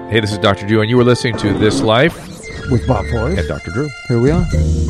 Hey, this is Dr. Drew, and you were listening to This Life with Bob Forrest and Dr. Drew. Here we are.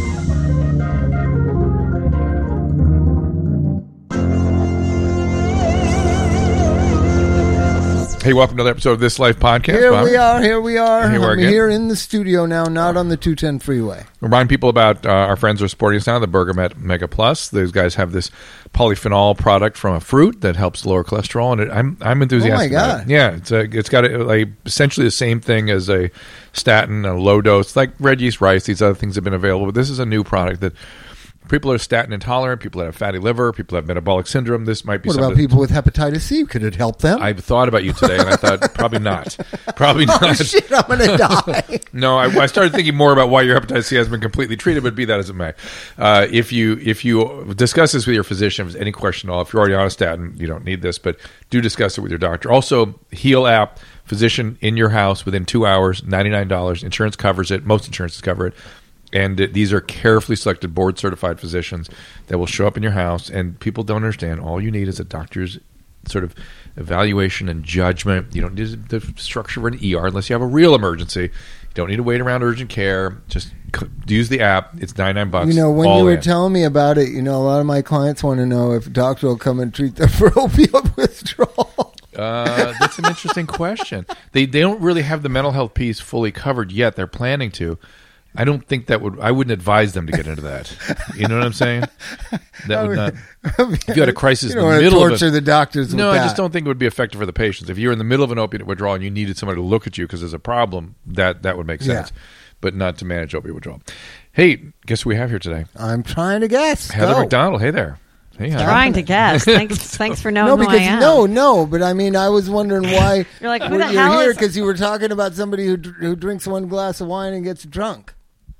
Hey, welcome to another episode of This Life podcast. Here Bob. we are. Here we are. Here we are I'm again. here in the studio now, not on the 210 freeway. Remind people about our friends who are supporting us now, the Bergamet Mega Plus. Those guys have this polyphenol product from a fruit that helps lower cholesterol, and I'm enthusiastic. Oh my about it. Yeah, it's got essentially the same thing as a statin, a low dose, like red yeast rice. These other things have been available, but this is a new product that people are statin intolerant, people that have fatty liver, people that have metabolic syndrome. This might be What something. about people with hepatitis C? Could it help them? I've thought about you today, and I thought probably not. Probably not. Oh, shit, I'm going to die. No, I started thinking more about why your hepatitis C has been completely treated, but be that as it may. If you discuss this with your physician, if there's any question at all, if you're already on a statin, you don't need this, but do discuss it with your doctor. Also, Heal app, physician in your house within 2 hours, $99. Insurance covers it. Most insurances cover it. And these are carefully selected board-certified physicians that will show up in your house. And people don't understand. All you need is a doctor's sort of evaluation and judgment. You don't need the structure of an ER unless you have a real emergency. You don't need to wait around urgent care. Just use the app. It's $99. You know, when all you were in. telling me about it, a lot of my clients want to know if a doctor will come and treat them for opioid withdrawal. That's an interesting question. They don't really have the mental health piece fully covered yet. They're planning to. I don't think I wouldn't advise them to get into that. You know what I'm saying? That would not. If you had a crisis in the middle of torture the doctors. No, with I just that. don't think it would be effective for the patients. If you're in the middle of an opiate withdrawal and you needed somebody to look at you because there's a problem, that would make sense. Yeah. But not to manage opiate withdrawal. Hey, guess who we have here today? I'm trying to guess. Heather Go. McDonald. Hey there. Hey, Heather. Trying to guess. Thanks for knowing No, who I because am. no, but I mean, I was wondering why You're like, who the you're hell here is- because you were talking about somebody who drinks one glass of wine and gets drunk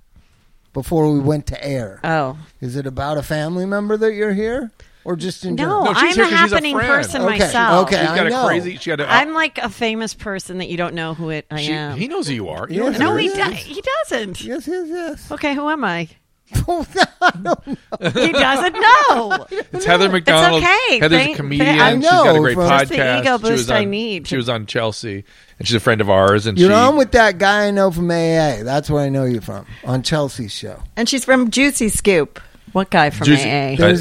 before we went to air. Oh. Is it about a family member that you're here, or just in No, general? No, she's I'm here a 'cause she's a happening friend. person Okay, myself. okay. She's got I a know. crazy. She had a, I'm like a famous person that you don't know who I am. He knows who you are. You Yeah. know No, Heather he, is. he doesn't. Yes. Okay, who am I? I don't know. He doesn't know. It's Heather McDonald. okay. Heather's a Thank- comedian. I She's got a know, great from- podcast. Just the ego She was boost I on- need. She was on Chelsea, and she's a friend of ours. And I'm with that guy I know from AA. That's where I know you from, on Chelsea's show. And she's from Juicy Scoop. What guy from Juicy- AA? There's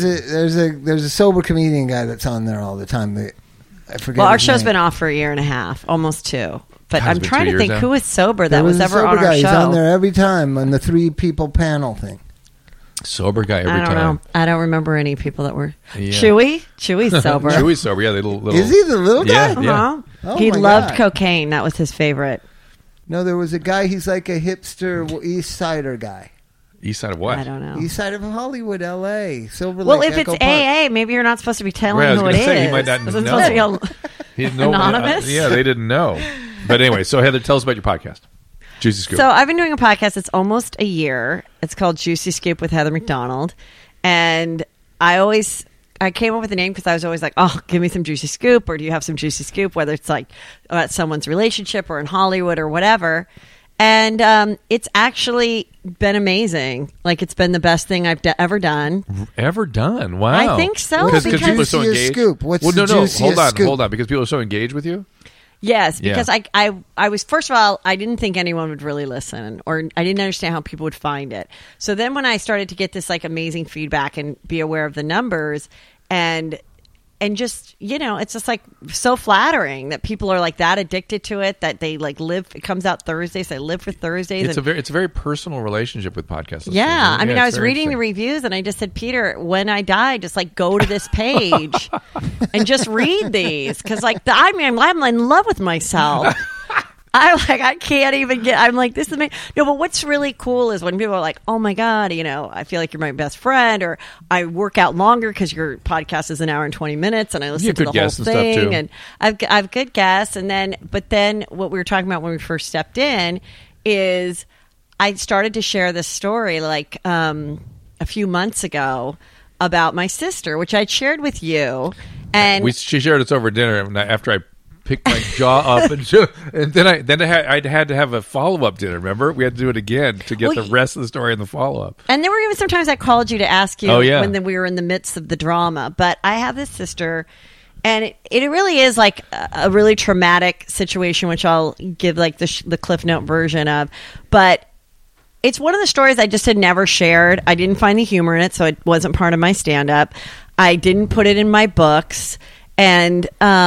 a sober comedian guy that's on there all the time. I forget. Well, our his show's name. been off for a year and a half, almost 2. But Has I'm it been trying 2 to years think now? who is sober There that was a ever sober on our guy. He's show. on there every time on the 3 people panel thing. sober guy every I don't time. know. I don't remember any people that were Yeah. Chewie's sober. Chewie's sober. Yeah, they little. Is he the little guy? Yeah, yeah. Uh-huh. Oh He my loved God. cocaine. That was his favorite. No, there was a guy. He's like a hipster East Sider guy. East side of what? I don't know. East side of Hollywood, L.A. Silver Well, Lake, if it's Echo Park. AA, maybe you're not supposed to be telling Right, I was who it gonna say, he is. might not Is it know. supposed to be He's Anonymous? Yeah, they didn't know. But anyway, so Heather, tell us about your podcast, Juicy Scoop. So I've been doing a podcast. It's almost a year. It's called Juicy Scoop with Heather McDonald. And I came up with the name because I was always like, oh, give me some Juicy Scoop, or do you have some Juicy Scoop, whether it's like about someone's relationship or in Hollywood or whatever. And it's actually been amazing. Like, it's been the best thing I've ever done. Ever done? Wow. I think so, What's Because the people are so juiciest engaged. scoop? What's well, the no, juiciest scoop? hold on, because people are so engaged with you. Yes, Yeah. because I was, first of all, I didn't think anyone would really listen, or I didn't understand how people would find it. So then when I started to get this like amazing feedback and be aware of the numbers and just, it's just like so flattering that people are like that addicted to it, that they like live, it comes out Thursdays, they live for Thursdays. It's a very personal relationship with podcasts. Yeah, I mean, I was reading the the reviews and I just said, Peter, when I die, just like go to this page and just read these, because like I'm in love with myself. I can't even get. I'm like, this is me. No, but what's really cool is when people are like, oh my God, I feel like you're my best friend, or I work out longer because your podcast is an hour and 20 minutes, and I listen to the whole thing, and I've good guests, but then what we were talking about when we first stepped in is I started to share this story like a few months ago about my sister, which I'd shared with you, and she shared us over dinner and after I picked my jaw up, and then I had to have a follow-up dinner. Remember, we had to do it again to get the rest of the story in the follow-up. And there were even sometimes I called you to ask you Oh, yeah. when we were in the midst of the drama. But I have this sister, And it really is like a really traumatic situation, which I'll give like the Cliff Note version of. But it's one of the stories I just had never shared. I didn't find the humor in it, so it wasn't part of my stand-up. I didn't put it in my books. And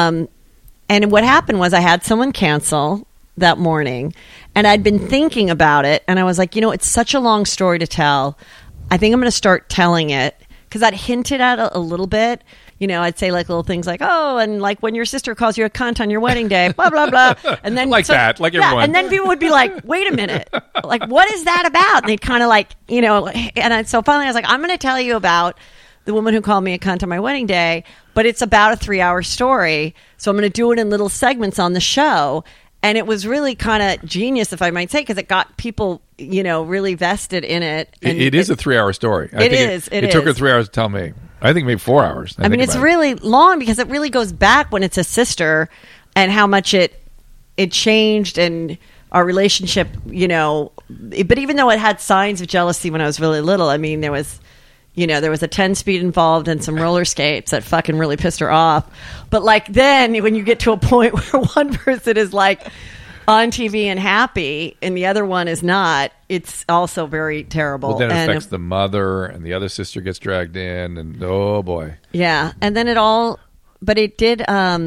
what happened was I had someone cancel that morning, and I'd been thinking about it, and I was like, it's such a long story to tell. I think I'm going to start telling it, because I'd hinted at a little bit. I'd say like little things like, oh, and like when your sister calls you a cunt on your wedding day, blah, blah, blah. And then like everyone. And then people would be like, wait a minute, like, what is that about? And they'd kind of like, so finally I was like, I'm going to tell you about the woman who called me a cunt on my wedding day, but it's about a 3-hour story. So I'm going to do it in little segments on the show. And it was really kind of genius, if I might say, because it got people, really vested in it. And it is a 3-hour story. It took her 3 hours to tell me. I think maybe 4 hours. I mean, it's really long because it really goes back when it's a sister and how much it changed and our relationship, But even though it had signs of jealousy when I was really little, I mean, there was a 10-speed involved and some roller skates that fucking really pissed her off. But like then when you get to a point where one person is like on TV and happy and the other one is not, it's also very terrible. Well, then it affects the mother and the other sister gets dragged in and oh boy. Yeah. And then it did,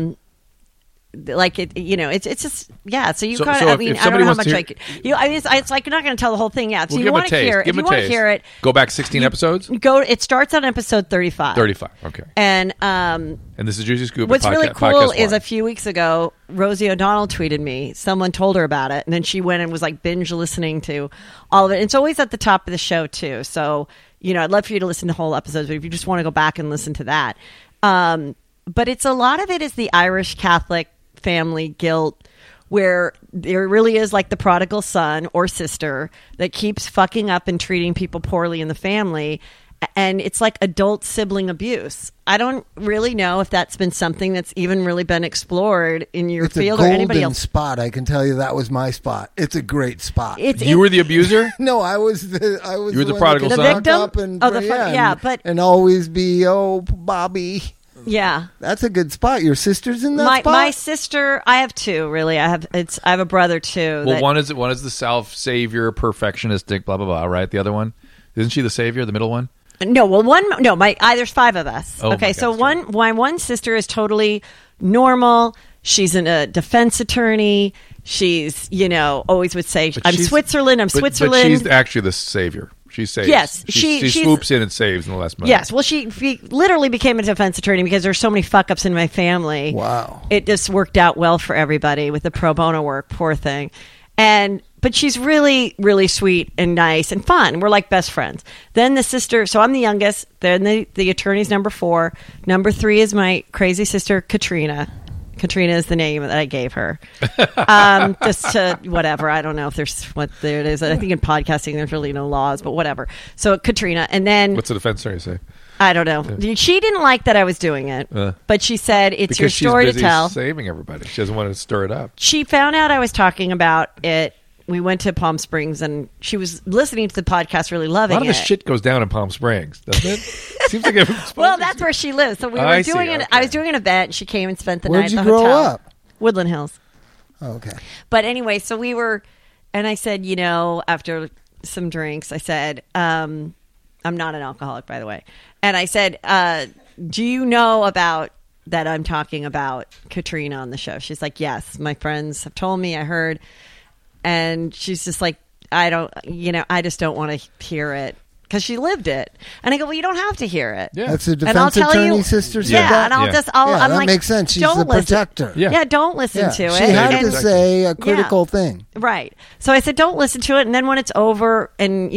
like it, it's just So you kind of. I mean, I don't know how much I could. It's like you're not going to tell the whole thing. Yeah. So you want to hear it. If you want to hear it, go back 16 episodes. It starts on episode 35. 35. Okay. And this is Juicy Scoop. What's really cool is a few weeks ago, Rosie O'Donnell tweeted me. Someone told her about it, and then she went and was like binge listening to all of it. It's always at the top of the show too. So I'd love for you to listen to whole episodes, but if you just want to go back and listen to that, but it's a lot of it is the Irish Catholic family guilt, where there really is like the prodigal son or sister that keeps fucking up and treating people poorly in the family, and it's like adult sibling abuse. I don't really know if that's been something that's even really been explored in your field or anybody else. It's a golden spot. I can tell you that was my spot. It's a great spot. You were the abuser? No, I was the prodigal son. The victim? And always be, Bobby. Yeah, that's a good spot. Your sister's in that spot? My sister, I have two. Really, I have a brother too. Well, one is the self-savior, perfectionistic, blah blah blah. Right, the other one, isn't she the savior? The middle one? No, there's 5 of us. Oh, okay, so one sister is totally normal. She's a defense attorney. She's always would say, I'm Switzerland. But she's actually the savior. She saves. Yes, she swoops in and saves in the last minute. Yes, well, she literally became a defense attorney because there's so many fuck ups in my family. Wow, it just worked out well for everybody with the pro bono work. Poor thing, but she's really, really sweet and nice and fun. We're like best friends. Then the sister. So I'm the youngest. Then the attorney's number 4. Number 3 is my crazy sister Katrina. Katrina is the name that I gave her. Just to whatever. I don't know if there it is. I think in podcasting there's really no laws, but whatever. So Katrina, and then what's the defense attorney say? I don't know. Yeah. She didn't like that I was doing it, but she said it's your story she's busy to tell. Saving everybody. She doesn't want to stir it up. She found out I was talking about it. We went to Palm Springs, and she was listening to the podcast, really loving it. A lot of the shit goes down in Palm Springs, doesn't it? Seems like well, that's where she lives. So we were doing it. Okay. I was doing an event. And she came and spent the night at the hotel. Where'd you grow up? Woodland Hills. Oh, okay. But anyway, so we were, and I said, after some drinks, I said, I'm not an alcoholic, by the way. And I said, do you know about that I'm talking about Katrina on the show? She's like, yes, my friends have told me, I heard. And she's just like, I just don't want to hear it because she lived it. And I go, well, you don't have to hear it. Yeah. That's a defense attorney sister said that? And I'm that like, makes sense. She's the protector. Yeah, don't listen to it. She had to say a critical thing. Right. So I said, don't listen to it. And then when it's over and,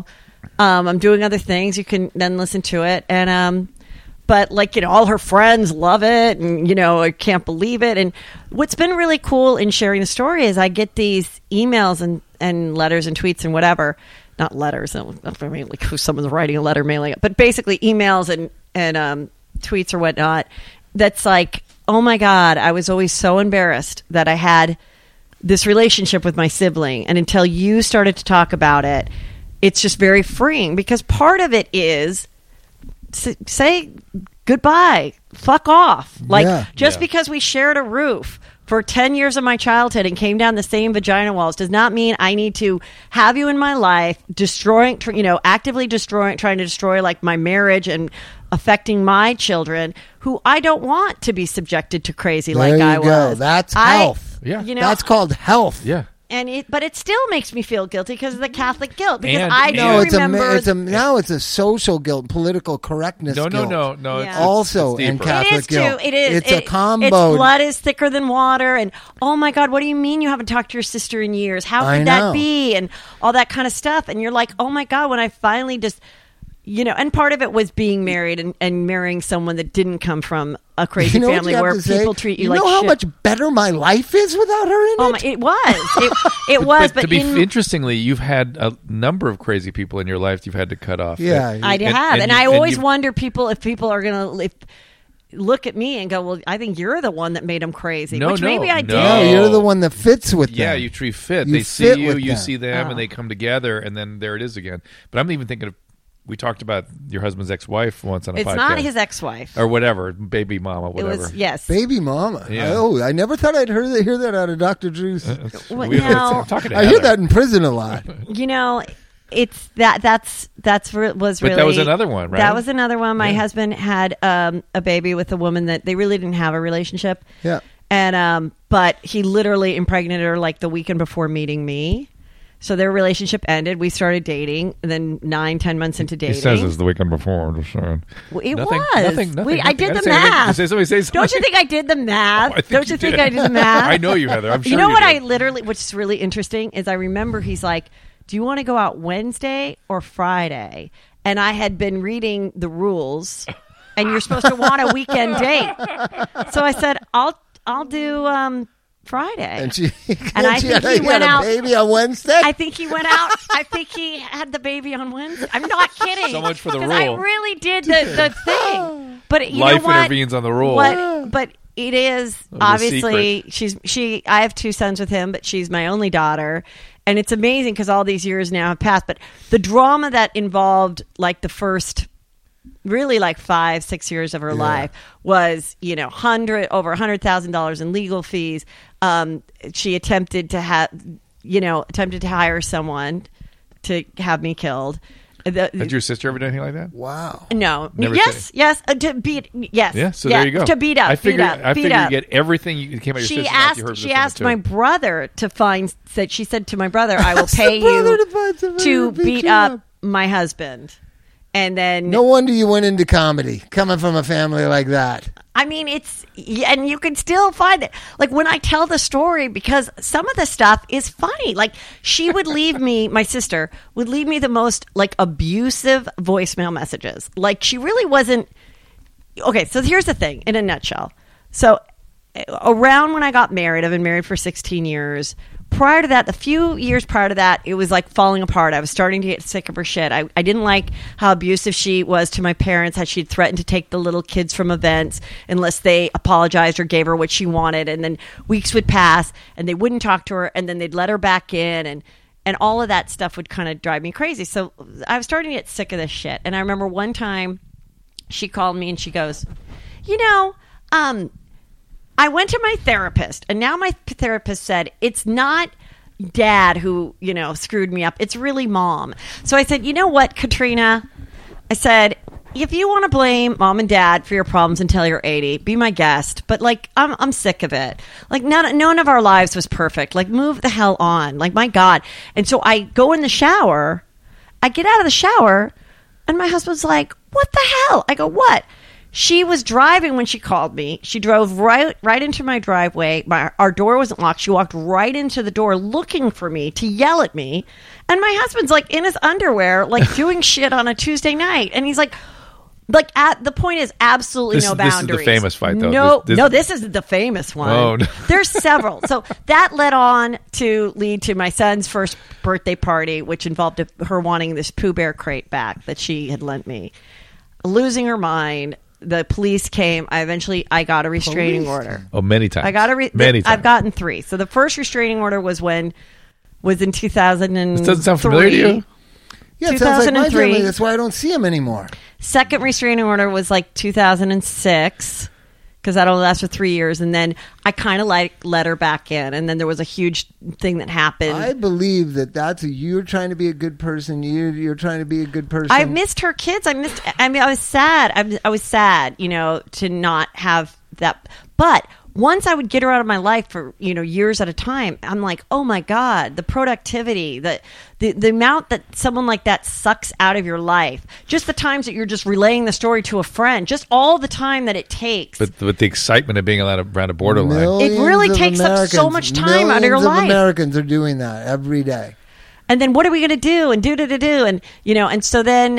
I'm doing other things, you can then listen to it. And, but all her friends love it and, I can't believe it. And what's been really cool in sharing the story is I get these emails and letters and tweets and whatever, not letters. I mean, like someone's writing a letter, mailing it, but basically emails and tweets or whatnot. That's like, oh my God, I was always so embarrassed that I had this relationship with my sibling. And until you started to talk about it, it's just very freeing because part of it is, say goodbye, fuck off. Like, Yeah. just because we shared a roof for 10 years of my childhood and came down the same vagina walls does not mean I need to have you in my life, actively trying to destroy like my marriage and affecting my children who I don't want to be subjected to crazy There like I you go. was. That's health. Yeah. That's called health. Yeah. But it still makes me feel guilty because of the Catholic guilt. Because And- I No, do remember. now it's a social guilt, political correctness No. guilt. Yeah. It's Also, deeper. and Catholic It is guilt. too. It is. It's a combo. Its blood is thicker than water, and oh my God, what do you mean you haven't talked to your sister in years? How I could know. that be? And all that kind of stuff. And you're like, oh my God, when I finally just, and part of it was being married and marrying someone that didn't come from a crazy what family you have where to say? people treat you You like know how shit. much better my life is without her in Oh it? my, it was. It was. But to be in, interestingly, you've had a number of crazy people in your life you've had to cut off. Yeah. I And- have, and you- I always you- wonder if people are gonna look at me and go, well, I think you're the one that made them crazy. No, which maybe I did. No, you're the one that fits with them. Yeah, you tree fit. You They see fit you, with you them. see them, Oh. and they come together, and then there it is again. But I'm even thinking of, we talked about your husband's ex-wife once on a It's podcast. not his ex-wife. Or whatever, baby mama, It whatever. was yes. Baby mama. Yeah. Oh, I never thought I'd hear that out of Dr. Drew's. Well, We- no. I'm talking to I hear Heather. that in prison a lot. It's that's was But really that was another one, right? That was another one. My Yeah. husband had a baby with a woman that they really didn't have a relationship. Yeah. And but he literally impregnated her like the weekend before meeting me. So their relationship ended. We started dating, and then 9-10 months into dating. He says this the weekend before. I'm just saying. Well, it Nothing- was. nothing. I did Gotta the say anything. math. Somebody say Don't you something. think I did the math? I think Don't you you think did. I did the math? I know you, Heather. I'm sure You know what did. I literally, which is really interesting, is I remember he's like, do you want to go out Wednesday or Friday? And I had been reading the rules, and you're supposed to want a weekend date. So I said, I'll do Friday. And she And I she think had, he he went had out- a baby on Wednesday. I think he went out. I think he had the baby on Wednesday. I'm not kidding. So much for the 'Cause rule. I really did the thing. But you Life know what? intervenes on the rule. But it is The obviously I have 2 sons with him, but she's my only daughter. And it's amazing because all these years now have passed. But the drama that involved like the first really like 5-6 years of her life was, over $100,000 in legal fees. She attempted to hire someone to have me killed. Had your sister ever done anything like that? Wow. No. Never Yes. said- Yes. To beat. Yes. Yeah, so there you go. To beat up. I figured, beat up. you get everything you came out your She sister. asked. She asked my brother to find. She said to my brother, "I will pay brother you to find somebody to to beat beat you up up." my husband." And then, No wonder you went into comedy, coming from a family like that. I mean, and you can still find it. Like when I tell the story, because some of the stuff is funny. Like she would leave me, my sister would leave me the most like abusive voicemail messages. Like she really wasn't. Okay, so here's the thing in a nutshell. So around when I got married, I've been married for 16 years. Prior to that, a few years prior to that, it was like falling apart. I was starting to get sick of her shit. I didn't like how abusive she was to my parents, how she'd threatened to take the little kids from events unless they apologized or gave her what she wanted. And then weeks would pass and they wouldn't talk to her, and then they'd let her back in, and all of that stuff would kind of drive me crazy. So I was starting to get sick of this shit. And I remember one time she called me and she goes, I went to my therapist, and now my therapist said it's not dad who, screwed me up. It's really mom. So I said, you know what, Katrina? I said, if you want to blame mom and dad for your problems until you're 80, be my guest. But like, I'm sick of it. Like none of our lives was perfect. Like move the hell on. Like my God. And so I go in the shower. I get out of the shower, and my husband's like, what the hell? I go, what? She was driving when she called me. She drove right into my driveway. Our door wasn't locked. She walked right into the door looking for me to yell at me. And my husband's like in his underwear, like doing shit on a Tuesday night. And he's like the point is absolutely no boundaries. This is the famous fight, though. No, this isn't the famous one. Oh, no. There's several. So that led on to lead to my son's first birthday party, which involved her wanting this Pooh Bear crate back that she had lent me. Losing her mind. The police came. I got a restraining order. Oh, many times. Many times. I've gotten 3. So the first restraining order was in 2003. This doesn't sound familiar to you? Yeah, it sounds like my 2003. family. That's why I don't see him anymore. Second restraining order was like 2006 because that only lasts for 3 years, and then I kind of like let her back in, and then there was a huge thing that happened. I believe that you're trying to be a good person. You're trying to be a good person. I missed her kids. I was sad. I was sad, to not have that. But once I would get her out of my life for, years at a time, I'm like, oh my God, the productivity, the amount that someone like that sucks out of your life, just the times that you're just relaying the story to a friend, just all the time that it takes. But with the excitement of being around a borderline. Millions it really of takes up so much time out of your Millions life. Americans are doing that every day. And then what are we going to do? And do. And, and so then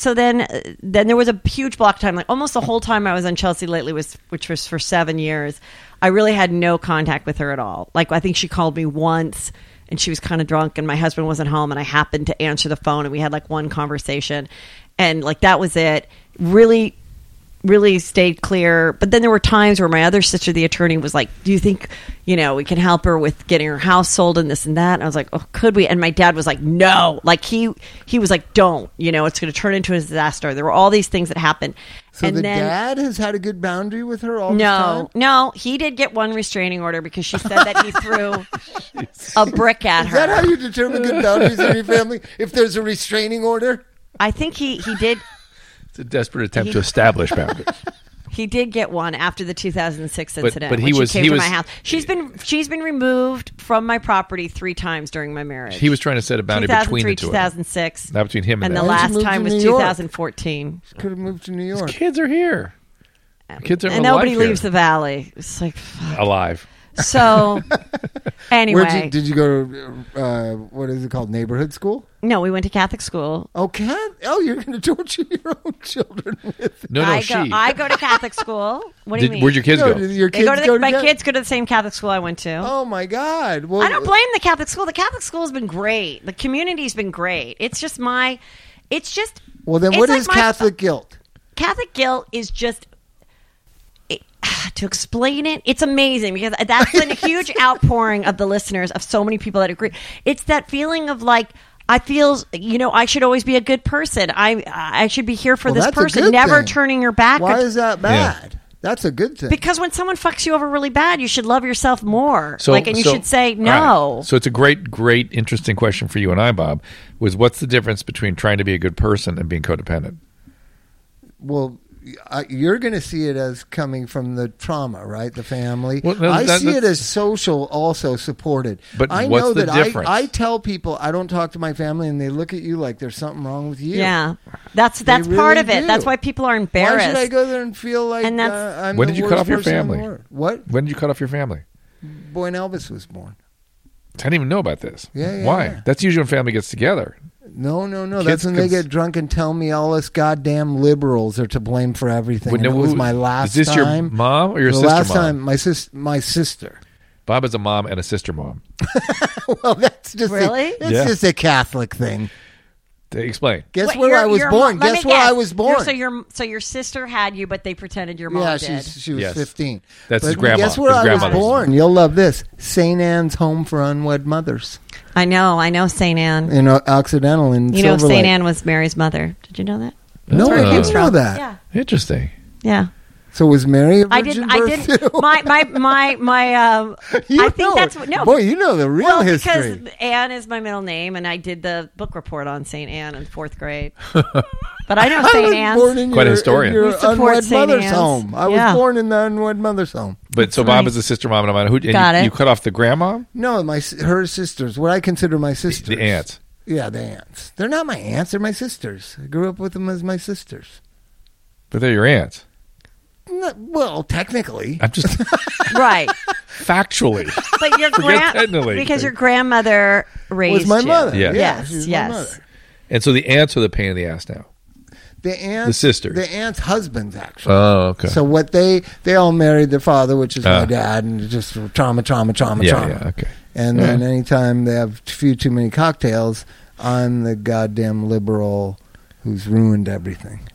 there was a huge block of time, like almost the whole time I was on Chelsea Lately, which was for 7 years. I really had no contact with her at all. Like, I think she called me once and she was kind of drunk and my husband wasn't home and I happened to answer the phone and we had like one conversation and like that was it. Really, really stayed clear. But then there were times where my other sister, the attorney, was like, do you think, we can help her with getting her house sold and this and that? And I was like, oh, could we? And my dad was like, no. Like he was like, don't, it's going to turn into a disaster. There were all these things that happened. So and the then, dad has had a good boundary with her all this time? No, he did get one restraining order because she said that he threw a brick at her. Is that how you determine good boundaries in your family? If there's a restraining order? I think he did. It's a desperate attempt to establish boundaries. He did get one after the 2006 incident. But when she came to my house. She's been removed from my property 3 times during my marriage. He was trying to set a boundary between the two. 2006, not between him and the them. last time was New York? 2014. Could have moved to New York. His kids are here. The kids are And nobody leaves the valley. It's like fuck. alive. So anyway, Did you go to what is it called, neighborhood school? no, we went to Catholic school. Oh, you're going to torture your own children with it. No, I go to Catholic school. What do you mean? Where'd your kids go? Did your They kids go to go my together? kids go to the same Catholic school I went to. Oh my God! Well, I don't blame the Catholic school. The Catholic school has been great. The community's been great. It's just Well, then it's what like is my- Catholic guilt? Catholic guilt is just to explain it. It's amazing because that's been a huge outpouring of the listeners of so many people that agree. It's that feeling of like I feel, I should always be a good person. I should be here for Well, this that's a person, good never thing. turning your back. Why is that bad? That's a good thing. Because when someone fucks you over really bad, you should love yourself more. So, and you should say no. all right. So it's a great, interesting question for you and I, Bob. Was what's the difference between trying to be a good person and being codependent? Well, you're going to see it as coming from the trauma, right? The family. Well, no, I see it that's- as social, also supported. But I what's know the that difference? I tell people I don't talk to my family, and they look at you like there's something wrong with you. Yeah, that's They part of really it. do. That's why people are embarrassed. Why should I go there and feel like And that's- I'm When the did you cut worst off your person in the family? world? What? When did you cut off your family? When Elvis was born. I didn't even know about this. Yeah, Why? yeah. That's usually when family gets together. No. Kids That's when they cons- get drunk and tell me all us goddamn liberals are to blame for everything. And it was my last Is this time. your mom or your the sister last mom? time, my sister. Bob is a mom and a sister mom. Well, that's just Really? it's Yeah. just a Catholic thing. Explain. Guess Wait, where I was born. let me Guess where I was born. So your sister had you, but they pretended your mom Yeah, did. she was Yes. 15. That's But his grandma. Guess where His I was grandmother's. born? You'll love this. St. Anne's Home for Unwed Mothers I know, St. Anne. in Occidental in You know, Silver St. Lake. Anne was Mary's mother. Did you know that? No, where I it didn't comes know from. that. Yeah, Interesting. yeah. So was Mary a I virgin didn't. birth too? I think that's no. Boy, you know the real well, history. because Anne is my middle name, and I did the book report on St. Anne in 4th grade. But I know I St. was Anne's. born in Quite a your, historian. in your We support unwed St. mother's Anne's. home. I Yeah. was born in the unwed mother's home. But so That's Bob right. is a sister mom and I'm and Got it. you cut off the grandma? No, her sisters. What I consider my sisters. The aunts. Yeah, the aunts. They're not my aunts. They're my sisters. I grew up with them as my sisters. But they're your aunts. Well, technically. I'm just Right. factually. But your technically. because your grandmother raised Was my you. mother. Yeah. Yes, she was my yes. mother. And so the aunts are the pain in the ass now. The aunts, The sisters. The aunts' husbands, actually. Oh, okay. So what they all married their father, which is my Ah. dad, and just trauma. yeah, okay. And then anytime they have a few too many cocktails, I'm the goddamn liberal who's ruined everything.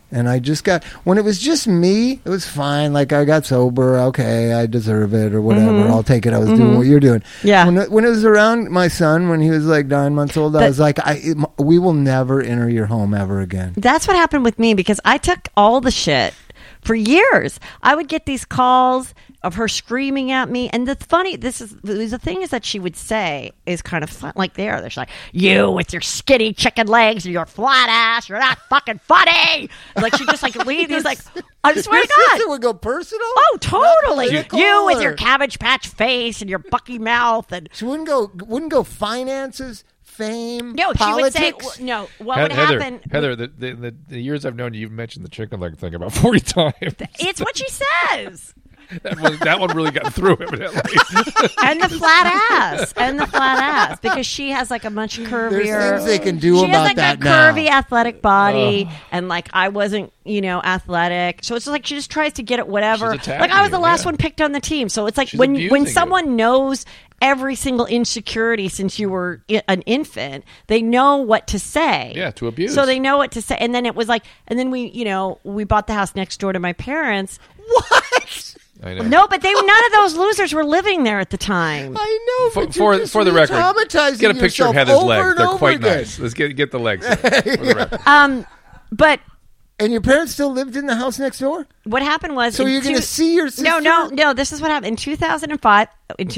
And I just got, when it was just me, it was fine. Like, I got sober. Okay, I deserve it or whatever. I'll take it. I was doing what you're doing. Yeah. When it was around my son, when he was like 9 months old, I was like, we will never enter your home ever again. That's what happened with me because I took all the shit for years. I would get these calls of her screaming at me, and the thing is that she would say is kind of fun, like they're like, you with your skinny chicken legs and your flat ass, you're not fucking funny. Like she just like leave these like, I swear to God, It would go personal. oh totally, Political you with or- your Cabbage Patch face and your Bucky mouth, and She wouldn't go finances, fame, no, politics. she would say no. What would happen? Heather, the years I've known you, you've mentioned the chicken leg thing about 40 times. It's what she says. That one really got through, evidently. And the flat ass, because she has like a much curvier. There's things they can do she about has like that a now. curvy, athletic body, and like I wasn't, athletic. So it's just like she just tries to get at whatever. She's attacking Like I was the you, last yeah. one picked on the team. So it's like She's when abusing you. someone knows every single insecurity since you were an infant, they know what to say. Yeah, to abuse. So they know what to say. And then it was like, and then we bought the house next door to my parents. What? I know. No, but none of those losers were living there at the time. I know, For, but for, you're just for the record, re-traumatizing get a picture yourself of Heather's over legs. and They're over quite again. nice. Let's get the legs. For the record. But And your parents still lived in the house next door? what happened was, So you're going to see your sister? No. This is what happened in 2005.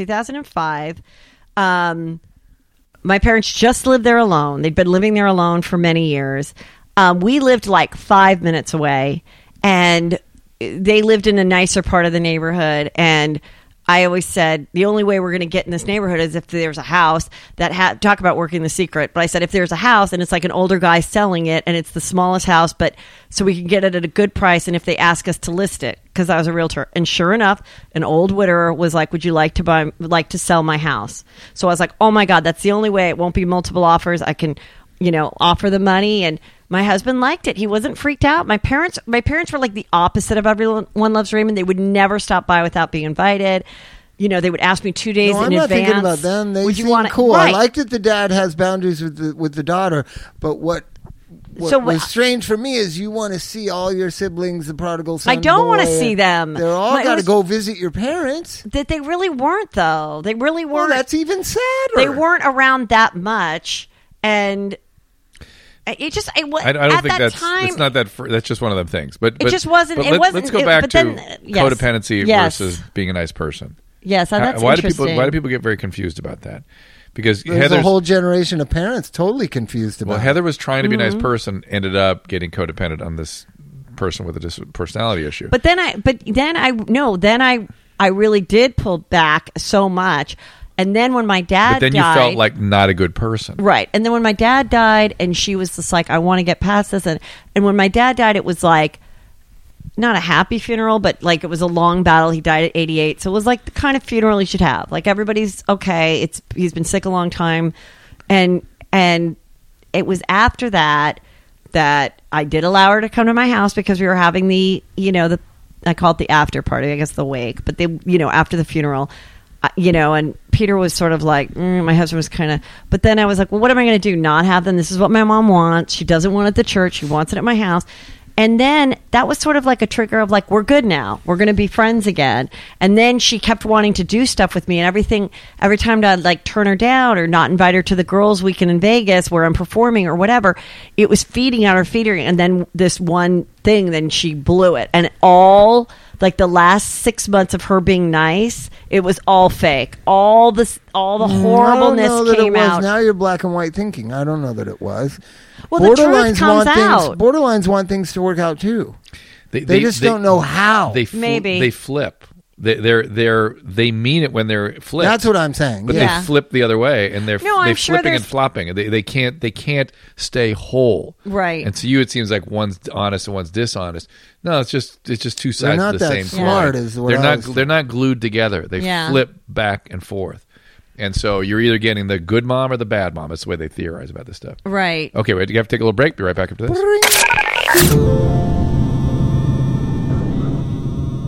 My parents just lived there alone. They'd been living there alone for many years. We lived like 5 minutes away, and they lived in a nicer part of the neighborhood. And I always said the only way we're going to get in this neighborhood is if there's a house that talk about working the secret. But I said if there's a house and it's like an older guy selling it and it's the smallest house, but so we can get it at a good price. And if they ask us to list it, because I was a realtor, and sure enough, an old widower was like, "Would you like to sell my house?" So I was like, "Oh my God, that's the only way. It won't be multiple offers. I can, offer the money." And my husband liked it. He wasn't freaked out. My parents were like the opposite of Everyone Loves Raymond. They would never stop by without being invited. They would ask me 2 days No, in I'm not advance. thinking about them. They Would you seem want cool. Right. I like that the dad has boundaries with the daughter, but what So was strange for me is you want to see all your siblings, the prodigal son. I don't want to boy, see them. They're all It got to was- go visit your parents. That they really weren't, though. They really Well, weren't. that's even sadder. They weren't around that much, and it just. I don't at think that time, it's not that. That's just one of them things. But just wasn't- But it wasn't- let's go it- back but to then, yes. codependency Yes. versus being a nice person. Yes, that's why interesting. do people get very confused about that? Because There's Heather's a whole generation of parents totally confused about well, it. Heather was trying to be a Mm-hmm. nice person, ended up getting codependent on this person with a personality issue. But then I really did pull back so much, and then when my dad But then died, you felt like not a good person. right, and then when my dad died, and she was just like, I want to get past this, and when my dad died, it was like not a happy funeral, but like it was a long battle. He died at 88, so it was like the kind of funeral you should have. Like everybody's okay. He's been sick a long time, and it was after that I did allow her to come to my house because we were having the I call it the after party, I guess the wake, but after the funeral, and Peter was sort of like, my husband was kind of, but then I was like, well, what am I going to do? Not have them? This is what my mom wants. She doesn't want it at the church. She wants it at my house. And then that was sort of like a trigger of like, we're good now. We're going to be friends again. And then she kept wanting to do stuff with me, and every time I'd like turn her down or not invite her to the girls' weekend in Vegas where I'm performing or whatever, it was feeding on her. And then this one thing, then she blew it. And all like the last 6 months of her being nice, it was all fake. All the horribleness I don't know that came it was. out. Now you're black and white thinking. I don't know that it was. Well, the truth comes out. Borderlines want things to work out too. They just don't know how. Maybe. they flip. They mean it when they're flipped. That's what I'm saying. But Yeah. they flip the other way, and they're No, I'm sure flipping and there's- flopping. They can't stay whole. Right. And to you, it seems like one's honest and one's dishonest. No, it's just two sides not of the that same smart coin. is what They're not glued together. They Yeah. flip back and forth. And so you're either getting the good mom or the bad mom. That's the way they theorize about this stuff. Right. Okay, wait. You have to take a little break. Be right back after this.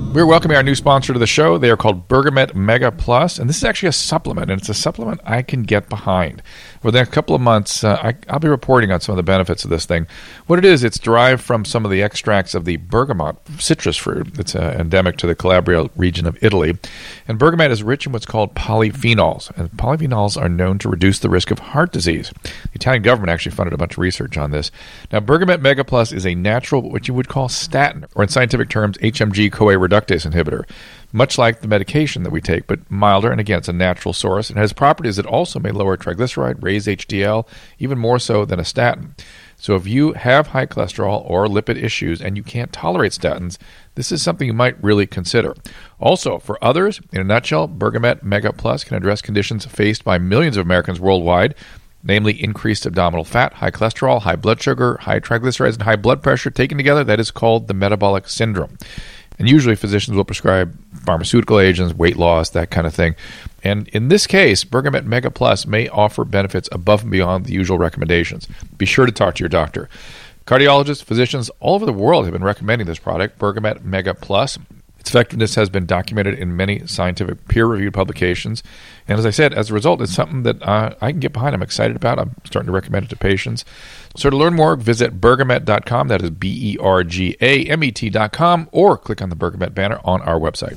We're welcoming our new sponsor to the show. They are called Bergamet Mega Plus, and this is actually a supplement, and it's a supplement I can get behind. For the next couple of months, I'll be reporting on some of the benefits of this thing. What it is, it's derived from some of the extracts of the bergamot citrus fruit. It's endemic to the Calabria region of Italy. And bergamot is rich in what's called polyphenols, and polyphenols are known to reduce the risk of heart disease. The Italian government actually funded a bunch of research on this. Now, Bergamet Mega Plus is a natural, what you would call statin, or in scientific terms, HMG-CoA reductase inhibitor, much like the medication that we take, but milder, and again, it's a natural source. It has properties that also may lower triglyceride, raise HDL, even more so than a statin. So if you have high cholesterol or lipid issues and you can't tolerate statins, this is something you might really consider. Also, for others, in a nutshell, Bergamet Mega Plus can address conditions faced by millions of Americans worldwide, namely increased abdominal fat, high cholesterol, high blood sugar, high triglycerides, and high blood pressure. Taken together, that is called the metabolic syndrome. And usually physicians will prescribe pharmaceutical agents, weight loss, that kind of thing. And in this case, Bergamet Mega Plus may offer benefits above and beyond the usual recommendations. Be sure to talk to your doctor. Cardiologists, physicians all over the world have been recommending this product, Bergamet Mega Plus. Its effectiveness has been documented in many scientific peer-reviewed publications. And as I said, as a result, it's something that I can get behind. I'm excited about. I'm starting to recommend it to patients. So to learn more, visit bergamet.com. That is BERGAMET.com, or click on the Bergamet banner on our website.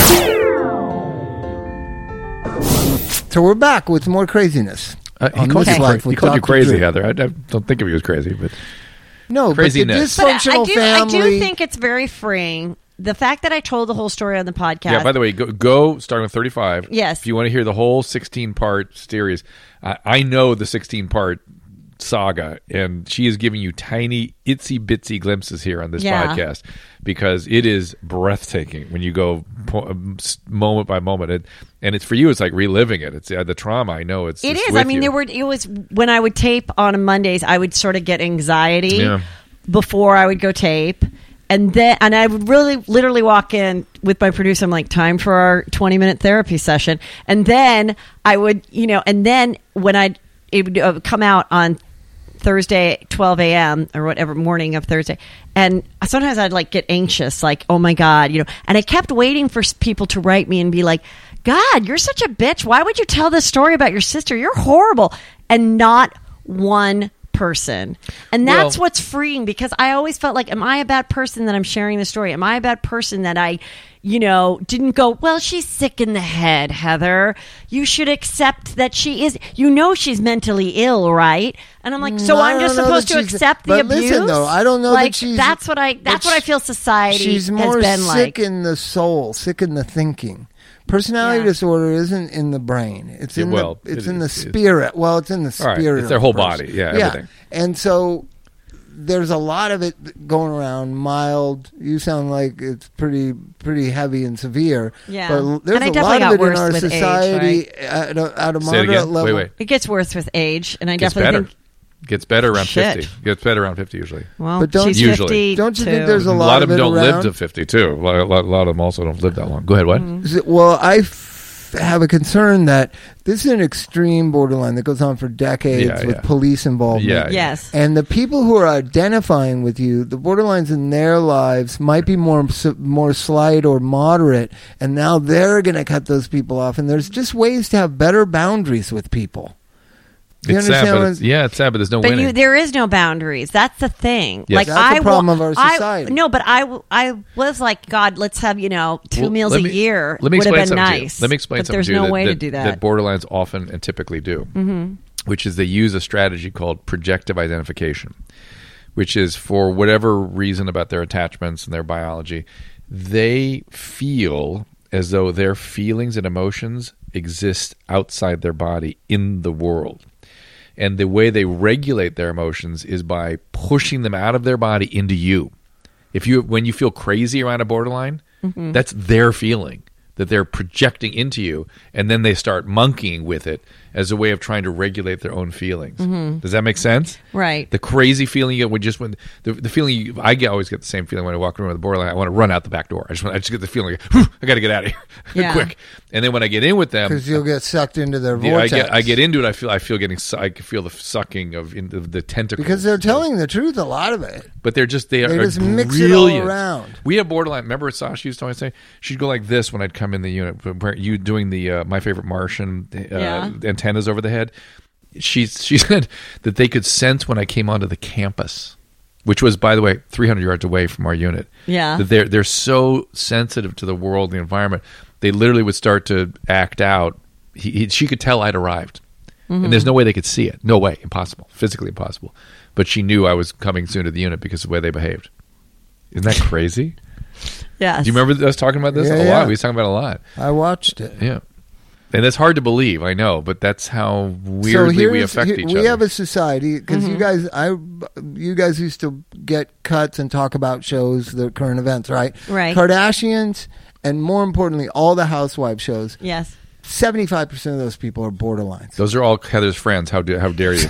So we're back with more craziness. He called you crazy, Heather. I don't think of you as crazy, but no, craziness. But the dysfunctional family. I do think it's very freeing. The fact that I told the whole story on the podcast. Yeah, by the way, go starting with 35. Yes. If you want to hear the whole 16-part series, I know the 16-part saga, and she is giving you tiny, itsy-bitsy glimpses here on this podcast, because it is breathtaking when you go moment by moment. And it's for you, it's like reliving it. It's the trauma. I know it is. I mean, it was when I would tape on Mondays, I would sort of get anxiety before I would go tape. And I would really literally walk in with my producer. I'm like, time for our 20-minute therapy session. And then I would, and then when it would come out on Thursday, 12 a.m. or whatever morning of Thursday. And sometimes I'd like get anxious, like, oh my God, and I kept waiting for people to write me and be like, God, you're such a bitch. Why would you tell this story about your sister? You're horrible. And not one person. And that's what's freeing, because I always felt like, am I a bad person that I'm sharing the story? Am I a bad person that I, didn't go, well, she's sick in the head, Heather. You should accept that she is, she's mentally ill, right? And I'm like, so I'm just supposed to accept the abuse? Listen, though, I don't know that she's... That's what I feel society has been like. She's more sick in the soul, sick in the thinking. Personality disorder isn't in the brain. It's in the spirit. Well, it's in the spirit. Right. It's their whole body. Everything. And so there's a lot of it going around. Mild. You sound like it's pretty heavy and severe. Yeah. But there's a lot of it in our society age, right? at a moderate level. Wait. It gets worse with age, and I definitely think. Gets better around 50. Gets better around 50 usually. Well, but don't you think there's a lot of them of it don't around? live to 50 too. A lot of them also don't live that long. Go ahead. What? Mm-hmm. Well, I have a concern that this is an extreme borderline that goes on for decades with police involvement. Yes. And the people who are identifying with you, the borderlines in their lives might be more slight or moderate, and now they're going to cut those people off. And there's just ways to have better boundaries with people. It's sad, it's sad, but there's no winning. There is no boundaries. That's the thing. Yes. Like that's the problem of our society. I was like, God, let's have 2 meals a year. Let me would explain have been something nice. To you. Let me explain but something there's to you no way to do that. That borderlines often and typically do, which is they use a strategy called projective identification, which is for whatever reason about their attachments and their biology, they feel as though their feelings and emotions exist outside their body in the world. And the way they regulate their emotions is by pushing them out of their body into you. When you feel crazy around a borderline, that's their feeling that they're projecting into you, and then they start monkeying with it as a way of trying to regulate their own feelings. Does that make sense? Right. The crazy feeling you get the feeling always get the same feeling when I walk around with a borderline. I want to run out the back door. I just get the feeling like, I got to get out of here quick. And then when I get in with them, Because you'll get sucked into their yeah, vortex. I get into it. I feel I feel the sucking of the tentacles because they're telling the truth, a lot of it. But they are just brilliant. mix it all around. We have borderline. Remember what Sasha used to always say? She'd go like this when I'd come in the unit. Where you doing the My Favorite Martian antennas over the head. She said that they could sense when I came onto the campus, which was, by the way, 300 yards away from our unit. Yeah. That they're so sensitive to the world, the environment. They literally would start to act out. She could tell I'd arrived. And there's no way they could see it. No way. Impossible. Physically impossible. But she knew I was coming soon to the unit because of the way they behaved. Isn't that crazy? Yes. Do you remember us talking about this? Yeah, a yeah. lot. We was talking about it a lot. I watched it. Yeah. And that's hard to believe, I know, but that's how weirdly we affect each other. We have a society because you guys used to get cuts and talk about shows, the current events, right? Right. Kardashians, and more importantly, all the housewife shows. Yes. 75% of those people are borderlines. Those are all Heather's friends. How dare you?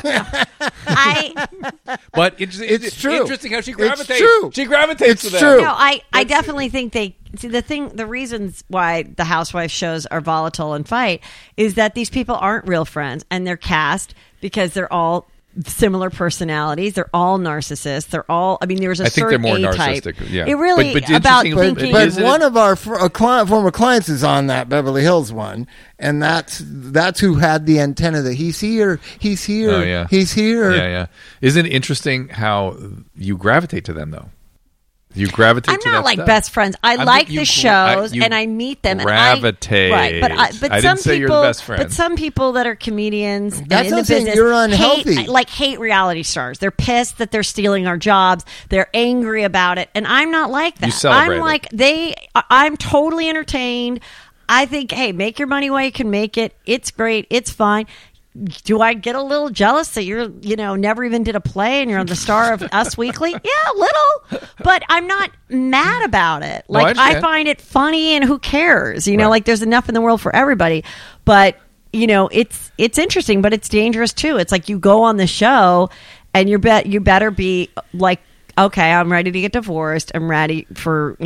But it's true. Interesting how she gravitates. It's true. She gravitates It's to true. them. No, I definitely think the reasons why the housewife shows are volatile and fight is that these people aren't real friends, and they're cast because they're all similar personalities. They're all narcissists. They're all. I mean, there's a I think they're certain more A-type. narcissistic. Yeah. It really But about interesting- thinking. But Isn't one it- of our former clients is on that Beverly Hills one, and that's who had the antenna that he's here, he's here, Oh, yeah. he's here. Yeah, yeah. Isn't it interesting how you gravitate to them, though? You gravitate I'm to not that like stuff. best friends. I I'm like you the gra- shows you and I meet them. gravitate. And but I some didn't say people, you're the best friend. But some people that are comedians and That's in the not saying business you're unhealthy. hate reality stars. They're pissed that they're stealing our jobs. They're angry about it, and I'm not like that. You celebrate I'm it. like I'm totally entertained. I think, hey, make your money while you can make it. It's great. It's fine. Do I get a little jealous that you're, never even did a play and you're on the star of Us Weekly? Yeah, a little. But I'm not mad about it. No, I Like, I understand. find it funny, and who cares? Right. Like there's enough in the world for everybody. But, it's interesting, but it's dangerous too. It's like you go on the show and you better be like, okay, I'm ready to get divorced. I'm ready for,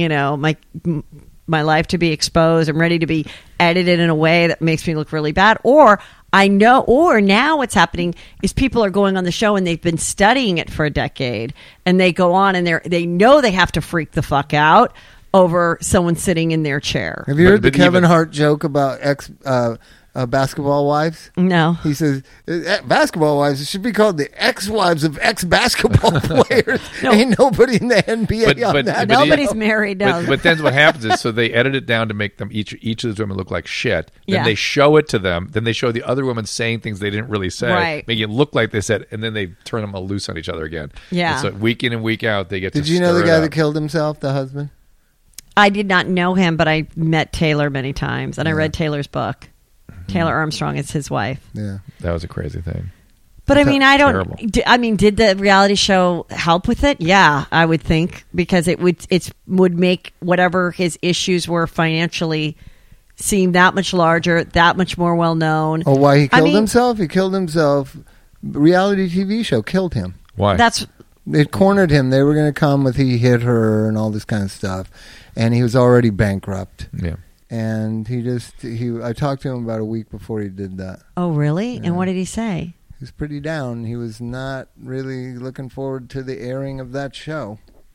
my life to be exposed. I'm ready to be edited in a way that makes me look really bad. Or now what's happening is people are going on the show and they've been studying it for a decade, and they go on and they know they have to freak the fuck out over someone sitting in their chair. Have you heard the But Kevin even- Hart joke about ex basketball wives? No. He says basketball wives should be called the ex-wives of ex-basketball players. No. Ain't nobody in the NBA on that. but Nobody's he- married. No. But then what happens is, so they edit it down to make them each of these women look like shit. Then Yeah. they show it to them. Then they show the other women saying things they didn't really say, Right. making it look like they said, and then they turn them all loose on each other again. Yeah. And so week in and week out, they get. Did to you know the stir it guy up. that killed himself, the husband? I did not know him, but I met Taylor many times, and I read Taylor's book. Taylor Armstrong is his wife. Yeah. That was a crazy thing. But I mean, I Terrible. don't. Did the reality show help with it? Yeah, I would think, because it would make whatever his issues were financially seem that much larger, that much more well known. Oh, why he I killed mean- himself? He killed himself. Reality TV show killed him. Why? That's It cornered him. They were going to come with he hit her and all this kind of stuff, and he was already bankrupt. yeah. And I talked to him about a week before he did that. oh really? Yeah. And what did he say? He was pretty down. He was not really looking forward to the airing of that show.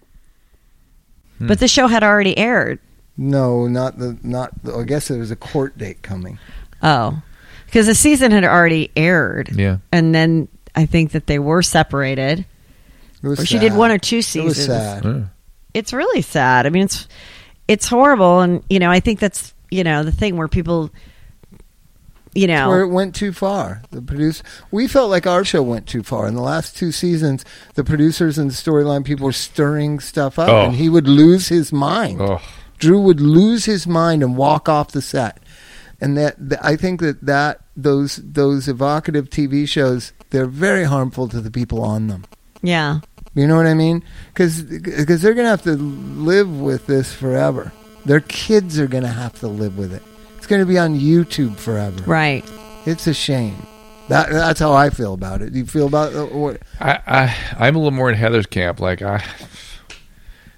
But the show had already aired. No, I guess there was a court date coming. Oh, because the season had already aired. Yeah. And then I think that they were separated. It was Or she did sad. one or two It seasons. was sad. Yeah. It's really sad. I mean, it's horrible, and I think that's the thing where people, Where it went too far. We felt like our show went too far. In the last two seasons, the producers and the storyline people were stirring stuff up, Oh. and he would lose his mind. Oh. Drew would lose his mind and walk off the set. And I think that those evocative TV shows, they're very harmful to the people on them. yeah. You know what I mean? Because they're going to have to live with this forever. Their kids are going to have to live with it. It's going to be on YouTube forever. Right. It's a shame. That's how I feel about it. Do you feel about what? I'm a little more in Heather's camp. Like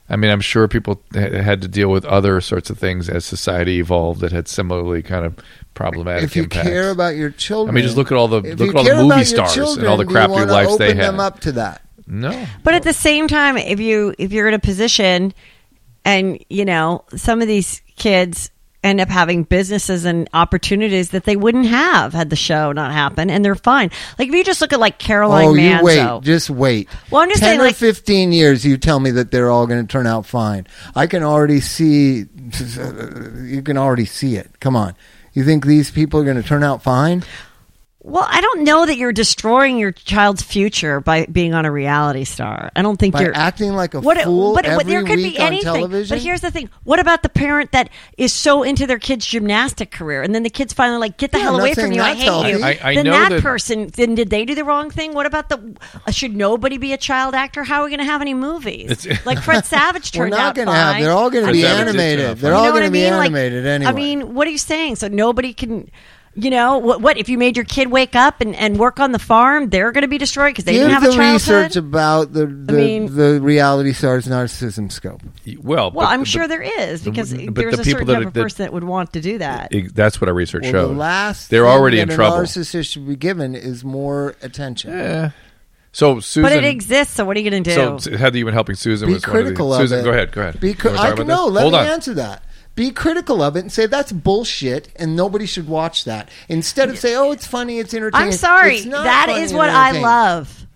I mean, I'm sure people had to deal with other sorts of things as society evolved that had similarly kind of problematic If you impacts. care about your children, I mean, just look at all the if look you at all the care movie about your stars children, and all the do you crappy wanna lives they open had. them up to that. No, But at the same time, if you're in a position, and some of these kids end up having businesses and opportunities that they wouldn't have had the show not happen, and they're fine. Like if you just look at like Caroline Manzo. You wait, just wait. Well, I'm just 10 saying, or like 15 years, you tell me that they're all going to turn out fine. I can already see. You can already see it. Come on, you think these people are going to turn out fine? Well, I don't know that you're destroying your child's future by being on a reality star. I don't think By you're acting like a fool every there could week be on anything. television? But here's the thing: what about the parent that is so into their kid's gymnastic career, and then the kid's finally like, "Get the hell I'm away not from saying you! I that's hate you." healthy. I then know that that- person, then did they do the wrong thing? What about should nobody be a child actor? How are we going to have any movies? Like Fred Savage We're turned not out going to fine. have. They're all going to be Fred Savage did turn out animated. fine. They're You all know what going to I be mean? Like, animated anyway. I mean, what are you saying? So nobody can. What if you made your kid wake up and work on the farm? They're going to be destroyed because they give didn't have the a childhood. research about the reality stars narcissism scope. well, Well, I'm but- sure there is because but there's the a people certain that type are- of person that would want to do that. That's what our research Well, shows. the last They're thing already in that trouble. A narcissist should be given is more attention. So Susan, But it exists, so what are you going to do? So Heather, you've been helping Susan. Be was one of the- critical of Susan, it. go ahead. Go ahead. Be You wanna talk about this? let Hold me on. answer that. Be critical of it and say that's bullshit and nobody should watch that. Instead of say, oh, it's funny, it's entertaining. I'm sorry. It's not That funny is and what I entertaining. love.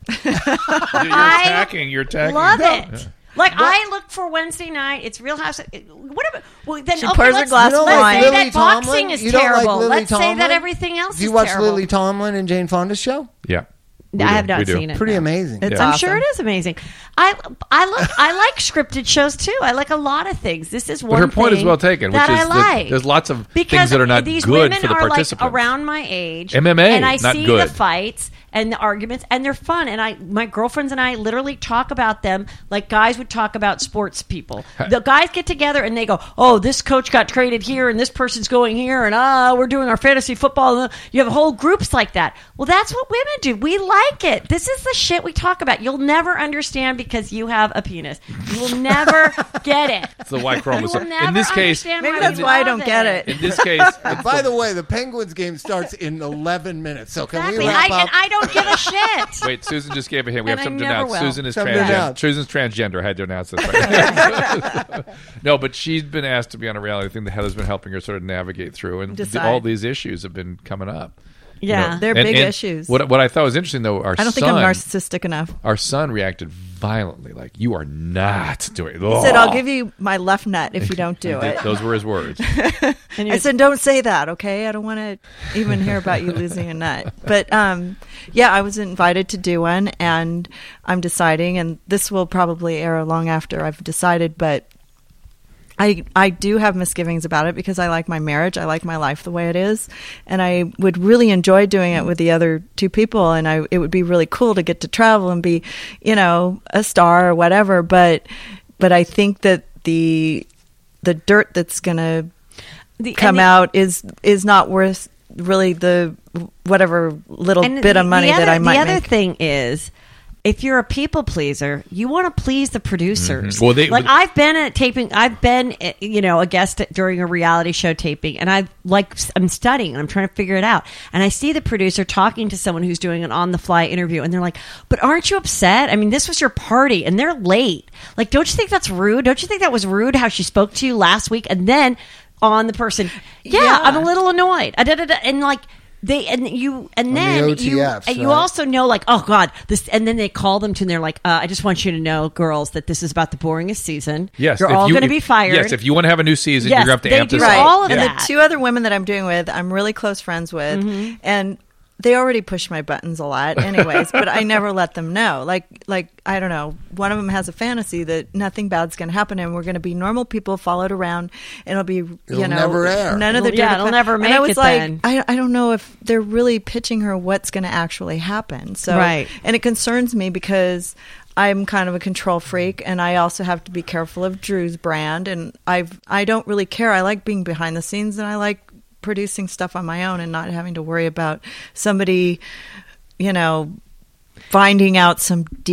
You're attacking. Love No. it. Like I look for Wednesday night. It's Real House. What about? Well, then She okay, pours her let's, glass You of don't let's wine. say Lily that boxing Tomlin? is You don't like terrible. Lily Let's say Tomlin? that everything else Do you is watch terrible. Lily Tomlin and Jane Fonda's show? Yeah. We I do. have not We do. seen it. Pretty no. amazing. It's I'm awesome. sure it is amazing. I like scripted shows too. I like a lot of things. This is one. But her point is thing well taken, which that is I like. that there's lots of because things that are not these good women for the are participants. like around my age. MMA, and I not see good. the fights and the arguments, and they're fun. And my girlfriends and I literally talk about them like guys would talk about sports people. The guys get together and they go, "Oh, this coach got traded here, and this person's going here, and we're doing our fantasy football." You have whole groups like that. Well, that's what women do. We like it. This is the shit we talk about. You'll never understand because you have a penis. You will never get it. It's the Y You chromosome. will never In this case, understand Maybe why that's we why I love don't get it. in this case, it's By the way, the Penguins game starts in 11 minutes. So can Exactly. we wrap And up? I don't give a shit. Wait, Susan just gave a hint. We And have I something to never announce. will. Susan is Something to transgender. announce. Susan's transgender. I had to announce this. Right? No, but she's been asked to be on a reality thing that Heather's been helping her sort of navigate through, and Decide. all these issues have been coming up. Yeah. They're big issues. What I thought was interesting, though, I don't think I'm narcissistic enough. Our son reacted violently, like, "You are not doing it." He said, "I'll give you my left nut if you don't do it." Those were his words. I said, "Don't say that, okay? I don't want to even hear about you losing a nut." But yeah, I was invited to do one, and I'm deciding, and this will probably air long after I've decided, but I do have misgivings about it because I like my marriage. I like my life the way it is. And I would really enjoy doing it with the other two people. And it would be really cool to get to travel and be, a star or whatever. But I think that the dirt that's going to come out is not worth really the whatever little bit of money that I might make. The other thing is, if you're a people pleaser, you want to please the producers. Mm-hmm. Well, I've been at taping. I've been, a guest during a reality show taping, and I'm studying and I'm trying to figure it out. And I see the producer talking to someone who's doing an on-the-fly interview, and they're like, "But aren't you upset? I mean, this was your party, and they're late. Like, don't you think that's rude? Don't you think that was rude how she spoke to you last week?" And then on the person, yeah. I'm a little annoyed. And like. And then you OTFs, and you right? also know, like, oh God, this, and then they call them to, and they're like, I just want you to know, girls, that this is about the boringest season. Yes, you're all going to be fired. Yes, if you want to have a new season, Yes, you're going to they have to amp do this up. all of and that. the two other women that I'm doing with, I'm really close friends with, and they already push my buttons a lot anyways, but I never let them know. Like I don't know, one of them has a fantasy that nothing bad's going to happen and we're going to be normal people followed around and it'll be, never air. none of the Yeah, dirt it'll never and make I was it like, then. I don't know if they're really pitching her what's going to actually happen. So, Right. and it concerns me because I'm kind of a control freak, and I also have to be careful of Drew's brand. And I don't really care. I like being behind the scenes, and I like producing stuff on my own and not having to worry about somebody, finding out some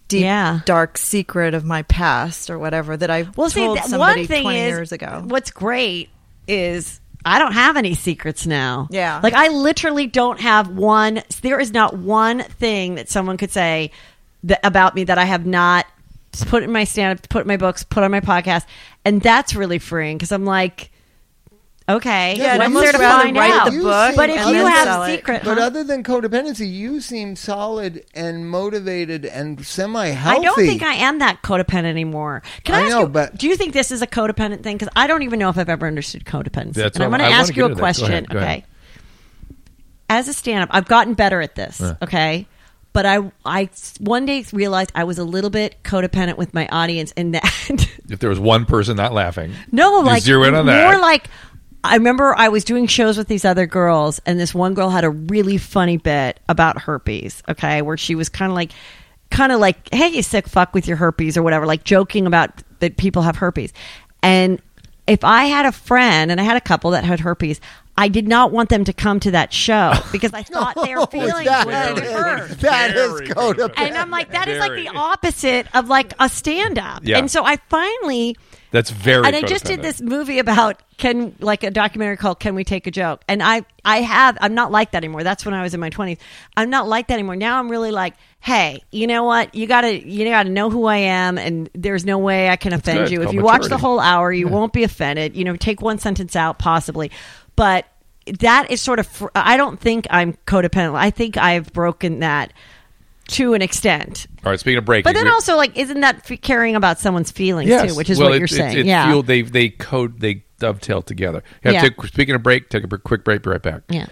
deep, Yeah. dark secret of my past or whatever that I told somebody one thing 20 is, years ago. what's great is I don't have any secrets now. Yeah. Like I literally don't have one. There is not one thing that someone could say about me that I have not put in my stand-up, put in my books, put on my podcast. And that's really freeing because I'm like, okay, Yeah, what's you there to must rather find write out? the book But if and you then have sell a it. secret, But huh? other than codependency, you seem solid and motivated and semi-healthy. I don't think I am that codependent anymore. Can I, I ask know, you, but- do you think this is a codependent thing? Because I don't even know if I've ever understood codependency. That's And I'm what going to I ask wanna you get a into that. Go question. ahead, go ahead. Okay. As a stand-up, I've gotten better at this. Okay. But I one day realized I was a little bit codependent with my audience, and that If there was one person not laughing, no, you like zero in on more that. like I remember I was doing shows with these other girls, and this one girl had a really funny bit about herpes. Okay, where she was kind of like, "Hey, you sick fuck with your herpes" or whatever, like joking about that people have herpes. And if I had a friend, and I had a couple that had herpes, I did not want them to come to that show because I thought their feelings would be hurt. That is Very codependent. And I'm like, that is like Very. the opposite of like a stand-up. Yeah. And so I finally, That's very. and I just did codependent. this movie about like a documentary called "Can We Take a Joke?" And I'm not like that anymore. That's when I was in my 20s. I'm not like that anymore. Now I'm really like, hey, you know what? You gotta know who I am, and there's no way I can offend good. you. If Called you watch the maturity. whole hour, you won't be offended. Take one sentence out, possibly, but that is sort of. I don't think I'm codependent. I think I've broken that to an extent. All right. Speaking of breaking, But then also, like, isn't that caring about someone's feelings yes. too? Which is Well, what you're saying. It Yeah. they dovetail together. Yeah. Speaking of break, take a quick break. Be right back. Yeah.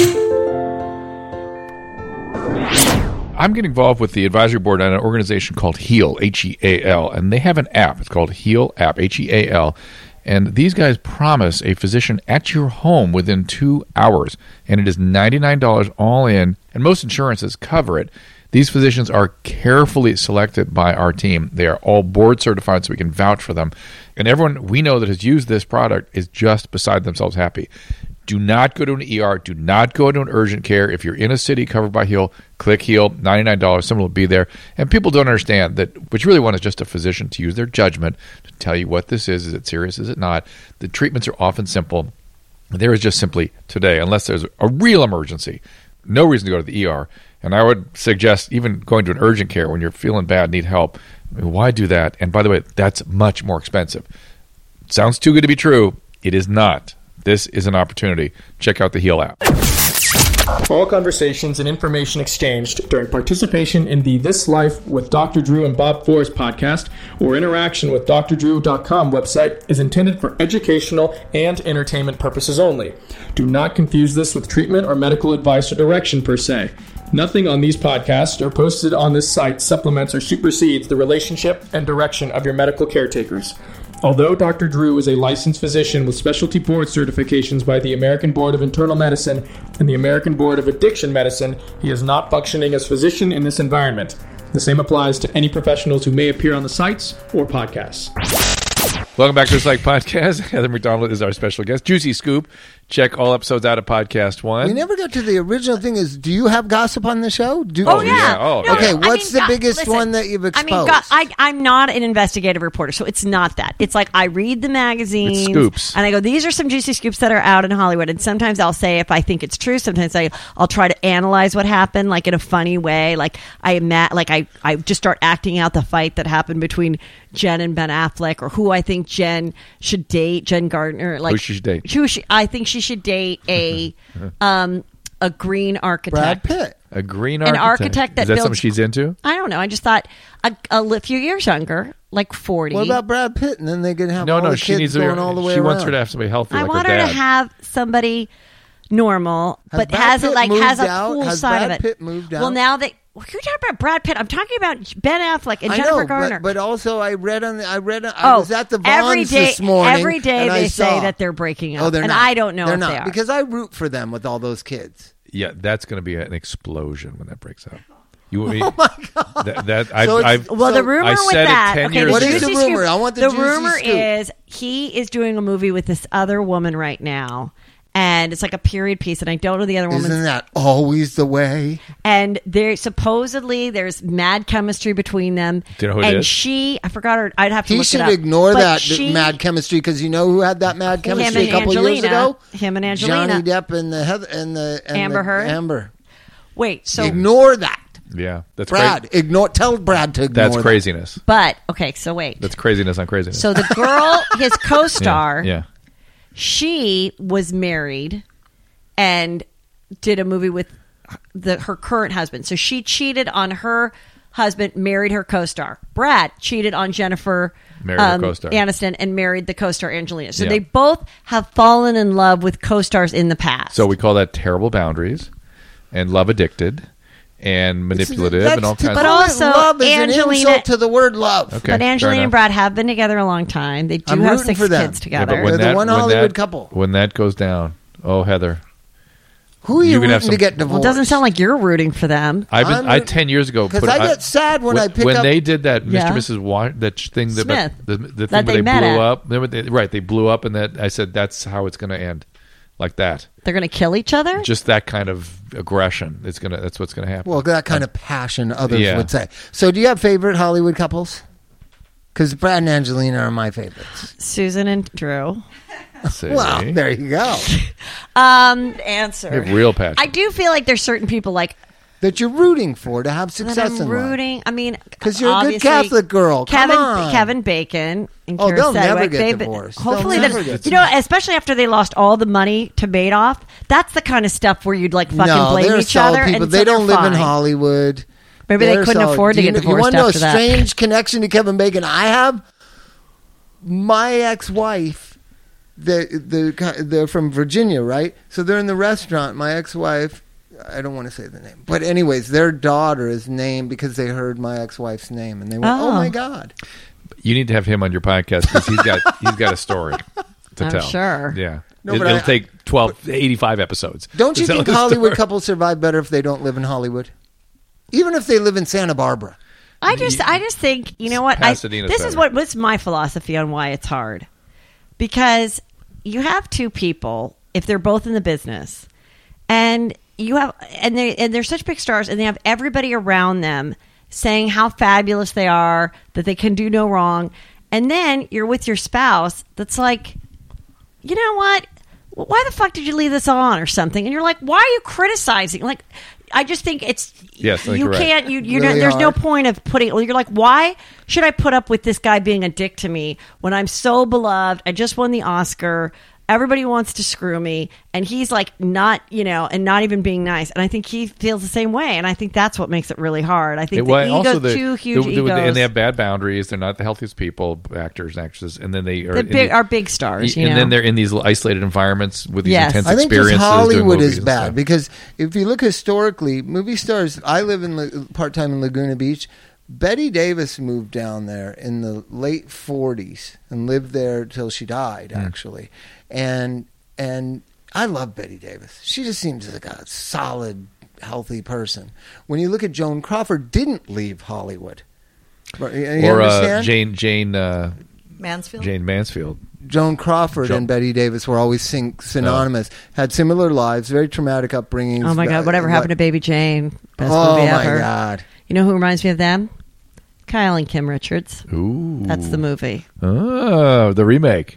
I'm getting involved with the advisory board on an organization called HEAL, HEAL, and they have an app. It's called HEAL app, HEAL. And these guys promise a physician at your home within 2 hours. And it is $99 all in, and most insurances cover it. These physicians are carefully selected by our team. They are all board certified, so we can vouch for them. And everyone we know that has used this product is just beside themselves happy. Do not go to an ER. Do not go to an urgent care. If you're in a city covered by HEAL, click HEAL, $99. Someone will be there. And people don't understand that what you really want is just a physician to use their judgment to tell you what this is. Is it serious? Is it not? The treatments are often simple. There is just simply today, unless there's a real emergency, no reason to go to the ER. And I would suggest even going to an urgent care when you're feeling bad, need help. I mean, why do that? And by the way, that's much more expensive. Sounds too good to be true. It is not. This is an opportunity. Check out the HEAL app. All conversations and information exchanged during participation in the This Life with Dr. Drew and Bob Forrest podcast or interaction with drdrew.com website is intended for educational and entertainment purposes only. Do not confuse this with treatment or medical advice or direction per se. Nothing on these podcasts or posted on this site supplements or supersedes the relationship and direction of your medical caretakers. Although Dr. Drew is a licensed physician with specialty board certifications by the American Board of Internal Medicine and the American Board of Addiction Medicine, he is not functioning as physician in this environment. The same applies to any professionals who may appear on the sites or podcasts. Welcome back to This Like Podcast. Heather McDonald is our special guest. Juicy Scoop. Check all episodes out of Podcast One. We never got to the original thing. Is do you have gossip on the show? Oh, yeah. Oh, No, Okay, yeah. what's the biggest one that you've exposed? I'm not an investigative reporter, so it's not that. It's like I read the magazines. It's scoops. And I go, these are some juicy scoops that are out in Hollywood. And sometimes I'll say if I think it's true. Sometimes I'll try to analyze what happened, like in a funny way. Like I just start acting out the fight that happened between Jen and Ben Affleck, or who I think Jen should date, Jen Gardner. Like Who she should date. I think she should date a green architect. Brad Pitt. A green An architect. architect that is that something builds- she's into? I don't know. I just thought a few years younger, like 40. What about Brad Pitt? And then they can have No, all no. the She kids needs going all the way She around. wants her to have somebody healthy, I like want her her dad. to have somebody normal, but Brad has Pitt a moved has a out? cool Has side Brad of it. Pitt moved Well, out? now that you're talking about Brad Pitt, I'm talking about Ben Affleck and I Jennifer know, Garner. but also I Oh, was at the every Vons day, this morning. every day and I they say saw- that they're breaking up, Oh, they're and not. I don't know they're if not they are. because I root for them with all those kids. Yeah, that's going to be an explosion when that breaks up. You, Oh my god! Well, the rumor I with said it that. 10 Okay, years What ago. is the juicy rumor? scoop- I want the The juicy rumor scoop. is he is doing a movie with this other woman right now, and it's like a period piece, and I don't know the other woman's. Isn't that always the way? And there supposedly there's mad chemistry between them. Do you know who it and is? she, I forgot her. I'd have to He look it should up. ignore But that mad chemistry, because you know who had that mad chemistry and a couple years Angelina. ago? Him and Angelina. Johnny Depp and the Amber Heard? Amber. Wait, so Ignore that. Yeah, that's Brad, tell Brad to ignore That's craziness. but okay, so wait. That's craziness on craziness. So the girl, his co-star, yeah. she was married and did a movie with her current husband. So she cheated on her husband, married her co-star. Brad cheated on Jennifer Married her co-star. Aniston and married the co-star Angelina. So Yeah. they both have fallen in love with co-stars in the past. So we call that terrible boundaries and love addicted and manipulative and all kinds But of also, love is Angelina- an insult to the word love. Okay, but fair Angelina enough. and Brad have been together a long time. They do I'm have rooting 6 for them. kids Yeah, together. but They're the one Hollywood that, couple. When that goes down, oh Heather, Who are you can have rooting to some- get divorced? Well, it doesn't sound like you're rooting for them. I 10 years ago because I get sad when I pick when up. they did that Mr. Yeah. and Mrs. that thing that Smith. the thing That where they they met blew at. up. Remember they blew up, and that I said that's how it's going to end, like that. They're going to kill each other? Just that kind of aggression. That's what's going to happen. Well, that kind of passion, others Yeah. would say. So, do you have favorite Hollywood couples? Because Brad and Angelina are my favorites. Susan and Drew. See? Well, there you go. Answer. They have real passion. I do feel like there's certain people like That you're rooting for to have that success I'm in life. rooting. I mean, 'Cause you're a good obviously, Catholic girl. Come on. Kevin Bacon and Oh, Kira they'll never Sedgwick, get they've been- divorced. Hopefully, They'll never that's get especially after they lost all the money to Madoff. That's the kind of stuff where you'd like fucking No, blame they're each solid other. people. And They so don't they're live in fine. Hollywood. Maybe they They're couldn't solid. afford to Do get you divorced want to know after a that. strange connection to Kevin Bacon I have? My ex-wife, they're from Virginia, right? So they're in the restaurant. My ex-wife, I don't want to say the name, but anyways, their daughter is named because they heard my ex-wife's name, and they went, "Oh, Oh. my God!" You need to have him on your podcast because he's got a story to I'm tell. sure. Yeah. No, It'll but take 85 episodes. Don't to you tell think the Hollywood story. couples survive better if they don't live in Hollywood? Even if they live in Santa Barbara. I just think, you know what? Pasadena's This is better. what's my philosophy on why it's hard. Because you have two people, if they're both in the business, and they're such big stars, and they have everybody around them saying how fabulous they are, that they can do no wrong, and then you're with your spouse that's like, you know what? Why the fuck did you leave this on or something? And you're like, why are you criticizing? Like, I just think it's Yes, I think you you're right. can't. Really There's no hard. point of putting. Well, you're like, why should I put up with this guy being a dick to me when I'm so beloved? I just won the Oscar. Everybody wants to screw me, and he's like not, and not even being nice. And I think he feels the same way, and I think that's what makes it really hard. I think two huge egos, and they have bad boundaries. They're not the healthiest people, actors and actresses, and then they are are big stars. and then they're in these isolated environments with these Yes. intense I think experiences. just doing Hollywood movies is and bad stuff. because if you look historically, movie stars. I live in part-time in Laguna Beach. Betty Davis moved down there in the late 40s and lived there till she died, actually. And I love Betty Davis. She just seems like a solid, healthy person. When you look at Joan Crawford, didn't leave Hollywood. You or understand? Jane Mansfield. Jane Mansfield. Joan Crawford and Betty Davis were always synonymous. Had similar lives, very traumatic upbringings. Oh my God! Whatever happened to Baby Jane? Best Oh movie my ever. God! You know who reminds me of them? Kyle and Kim Richards. Ooh, That's the movie. Oh, the remake.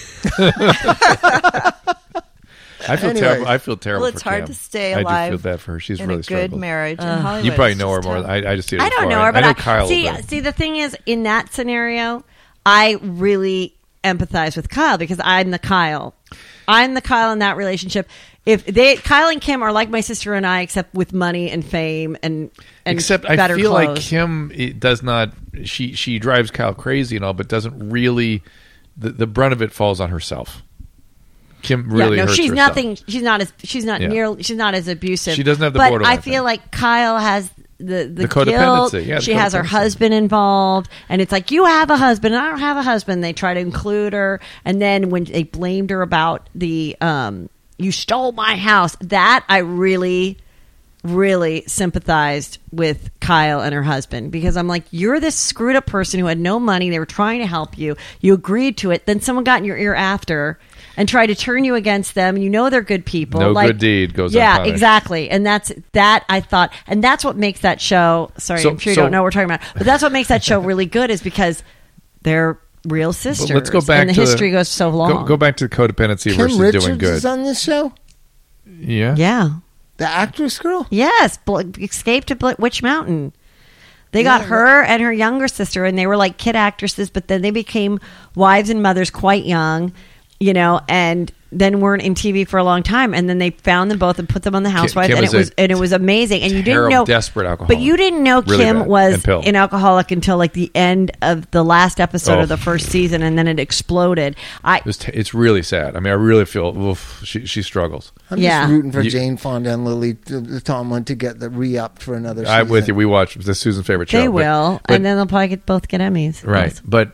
I feel Anyway. terrible. I feel terrible. Well, it's for hard Kim. to stay I alive do feel bad for her. She's in really a good struggled. marriage in Hollywood. You probably It's know her just more. tough. I just see her. I don't before. know her, but I know Kyle. a little bit. see, the thing is, in that scenario, I really empathize with Kyle because I'm the Kyle. I'm the Kyle in that relationship. Kyle and Kim are like my sister and I, except with money and fame and Except better I feel clothes. like Kim does not. She drives Kyle crazy and all, but doesn't really. The brunt of it falls on herself. Kim really hurts she's herself. nothing. She's not as abusive. She doesn't have the but borderline I feel thing. like Kyle has the codependency. guilt. Yeah, the she has her codependency. husband involved, and it's like, you have a husband, and I don't have a husband. They try to include her, and then when they blamed her about the you stole my house, that I really sympathized with Kyle and her husband, because I'm like, you're this screwed up person who had no money. They were trying to help you. You agreed to it. Then someone got in your ear after, and try to turn you against them. You know they're good people. No like, good deed goes yeah, unpunished. exactly. And that's that I thought, and that's what makes that show. Sorry, I'm sure you don't know what we're talking about, but that's what makes that show really good is because they're real sisters. But let's go back and the to history goes so long. Go back to codependency Kim versus Richards doing good. is on this show. Yeah. Yeah. The actress girl. Yes, Escape to Witch Mountain. They got her and her younger sister, and they were like kid actresses, but then they became wives and mothers quite young, you know, and then weren't in TV for a long time. And then they found them both and put them on The Housewives, Kim and it was amazing. And you didn't terrible, know, desperate alcoholic. but you didn't know Really Kim bad. was And pill. an alcoholic until like the end of the last episode Oh. of the first season, and then it exploded. It's really sad. I mean, I really feel she struggles. I'm Yeah. just rooting for You- Jane Fonda and Lily Tomlin to get the re-upped for another season. I'm with you. We watch. This is Susan's favorite show. They but- will, but- and then they'll probably both get Emmys. right. Yes. But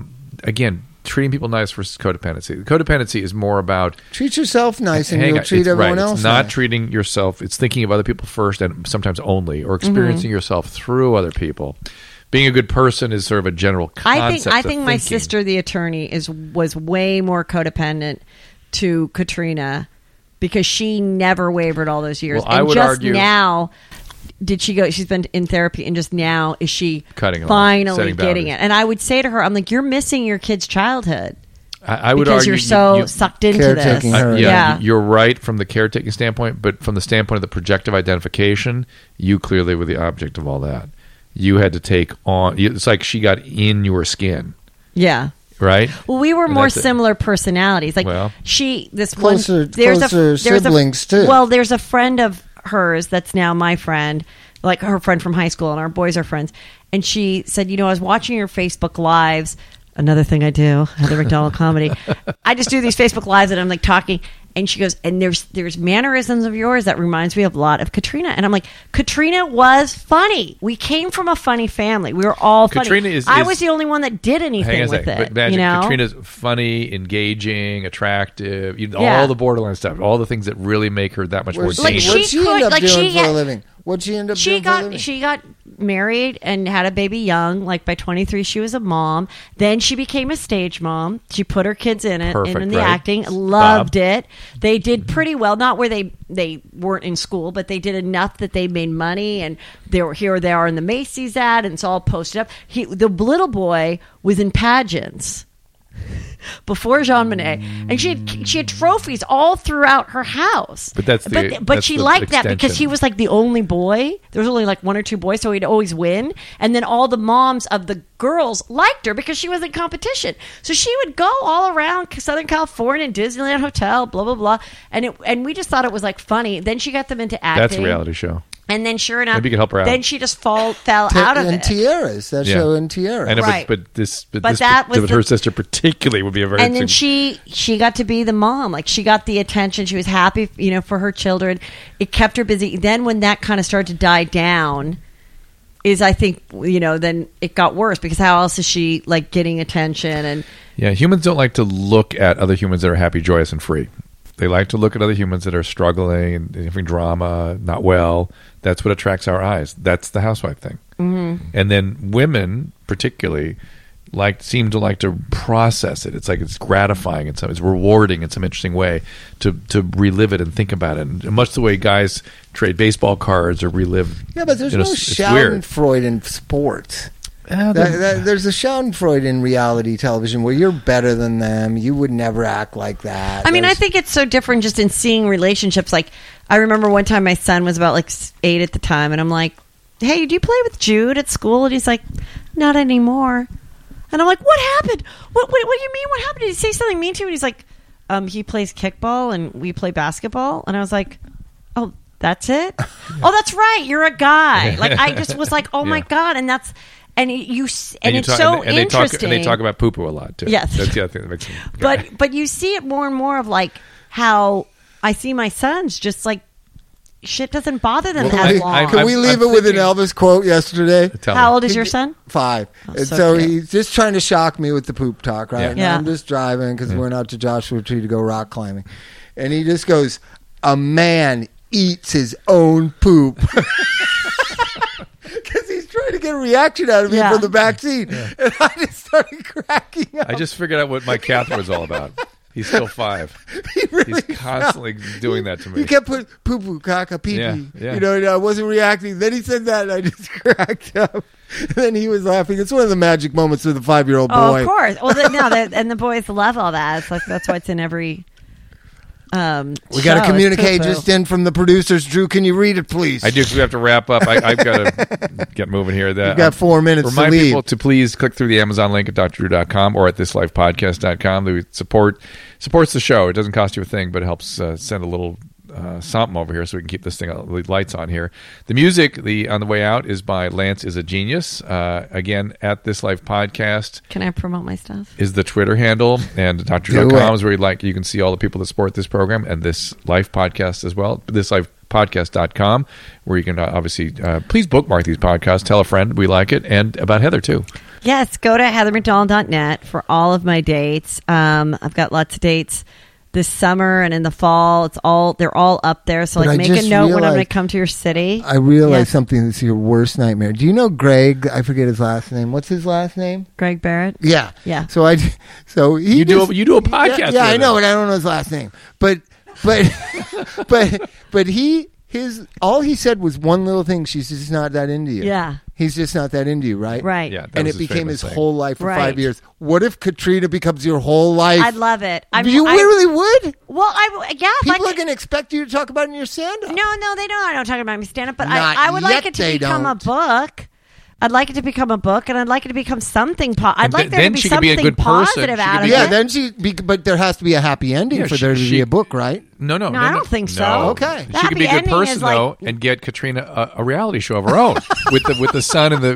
again, treating people nice versus codependency. Codependency is more about Treat yourself nice and hang you'll on, treat it's everyone right. else It's not nice. treating yourself. It's thinking of other people first and sometimes only, or experiencing yourself through other people. Being a good person is sort of a general concept. I think of my thinking. sister, the attorney, was way more codependent to Katrina because she never wavered all those years. Well, I and would just argue- now did she go? She's been in therapy, and just now is she Cutting it off, finally setting getting boundaries. it? And I would say to her, I'm like, you're missing your kid's childhood I would because argue you're so you- sucked into this. Caretaking her. Yeah. You're right from the caretaking standpoint, but from the standpoint of the projective identification, you clearly were the object of all that. You had to take on. It's like she got in your skin, Yeah. right? Well, we were And more that's it. similar personalities. Like Well. Closer siblings, too. Well, there's a friend of hers that's now my friend, like her friend from high school, and our boys are friends. And she said, I was watching your Facebook Lives. Another thing I do, Heather McDonald Comedy. I just do these Facebook Lives, and I'm like talking. And she goes, and there's mannerisms of yours that reminds me a lot of Katrina. And I'm like, Katrina was funny. We came from a funny family. We were all funny. Katrina I was the only one that did anything with But it. imagine You know? Katrina's funny, engaging, attractive, Yeah. all the borderline stuff, all the things that really make her that much more What'd Like, dangerous. she she end could- up like, doing she for a got- living? What'd she end up doing for a living? She got married and had a baby young. Like by 23, she was a mom. Then she became a stage mom. She put her kids in it Perfect, and in the right. acting. Loved it. They did pretty well. Not where they weren't in school, but they did enough that they made money. And they were here. They are in the Macy's ad, and it's all posted up. The little boy was in pageants before Jean Monnet, and she had trophies all throughout her house. But that's but she the liked that because extension. he was like the only boy. There was only like one or two boys, so he'd always win. And then all the moms of the girls liked her because she was in competition. So she would go all around Southern California, Disneyland Hotel, blah blah blah. And we just thought it was like funny. Then she got them into acting. That's a reality show. And then sure enough, Maybe you could help her out. then she just fell out of and it. Tiaras, that Yeah. show in Tiara. I know, Right. but that was her the- sister particularly would be a very. And then she got to be the mom. Like she got the attention. She was happy, for her children. It kept her busy. Then when that kind of started to die down, is I think then it got worse because how else is she like getting attention and Yeah, humans don't like to look at other humans that are happy, joyous, and free. They like to look at other humans that are struggling and having drama, not well. That's what attracts our eyes. That's the housewife thing. Mm-hmm. And then women, particularly, seem to like to process it. It's like it's gratifying and it's rewarding in some interesting way to relive it and think about it. And much the way guys trade baseball cards or relive. Yeah, but there's no it's weird. Schadenfreude in sports. Yeah, There's a Schadenfreude in reality television where you're better than them. You would never act like that. I mean, I There's- think it's so different just in seeing relationships. Like, I remember one time my son was about like 8 at the time, and I'm like, "Hey, do you play with Jude at school?" And he's like, "Not anymore." And I'm like, "What happened? What do you mean? What happened? Did he say something mean to you?" And he's like, "He plays kickball and we play basketball." And I was like, "Oh, that's it? Oh, that's right. You're a guy." Like, I just was like, "Oh my Yeah. God!" And that's and it's talk- so and they interesting. talk, and they talk about poo-poo a lot too. Yes. That's the other thing that makes them. But you see it more and more of like how I see my sons just like shit doesn't bother them Can as we- long. Can we leave it with an Elvis quote yesterday? Tell How me. old is your son? 5. and so so cute. he's just trying to shock me with the poop talk, right? Yeah. And Yeah. I'm just driving because we're out to Joshua Tree to go rock climbing. And he just goes, "A man eats his own poop." Because he's trying to get a reaction out of me Yeah. from the back seat. And I just started cracking up. I just figured out what my Catherine was all about. He's still 5. He's constantly doing that to me. He kept putting poo-poo, caca, pee-pee. Yeah. And I wasn't reacting. Then he said that, and I just cracked up. And then he was laughing. It's one of the magic moments of the 5-year-old boy. Oh, of course. Well, and the boys love all that. It's like that's why it's in every. We got to communicate just in from the producers. Drew, can you read it, please? I do, because we have to wrap up. I've got to get moving here. You've got 4 minutes to remind leave. people to please click through the Amazon link at drdrew.com or at thislifepodcast.com. It supports the show. It doesn't cost you a thing, but it helps send a little something over here so we can keep this thing the lights on here. The music on the way out is by Lance is a Genius. Again, at This Life Podcast. Can I promote my stuff? Is the Twitter handle, and drdrew.com is where you can see all the people that support this program and This Life Podcast as well. thislifepodcast.com, where you can obviously please bookmark these podcasts, tell a friend we like it, and about Heather too. Yes, go to heathermcdonald.net for all of my dates. I've got lots of dates this summer and in the fall. They're all up there. So make a note when I'm going to come to your city. I realized something that's your worst nightmare. Do you know Greg? I forget his last name. What's his last name? Greg Barrett. Yeah. So you do a podcast. Yeah, I know, but I don't know his last name. But all he said was one little thing. She's just not that into you. Yeah. He's just not that into you, right? Right. Yeah, and it became his thing. whole life for Right. 5 years. What if Katrina becomes your whole life? I'd love it. You really would? Well, People are going to expect you to talk about it in your stand-up. No, they don't. I don't talk about my stand-up, but Not I would like yet it to they become don't. a book. I'd like it to become a book, and I'd like it to become something. I'd like there then to be she could be a something good person. positive She out could of be- it. But there has to be a happy ending Yeah, for there to be a book, right? No, I don't think so. No. Okay. The She could be a happy good ending person is like- though, and get Katrina a reality show of her own with the son in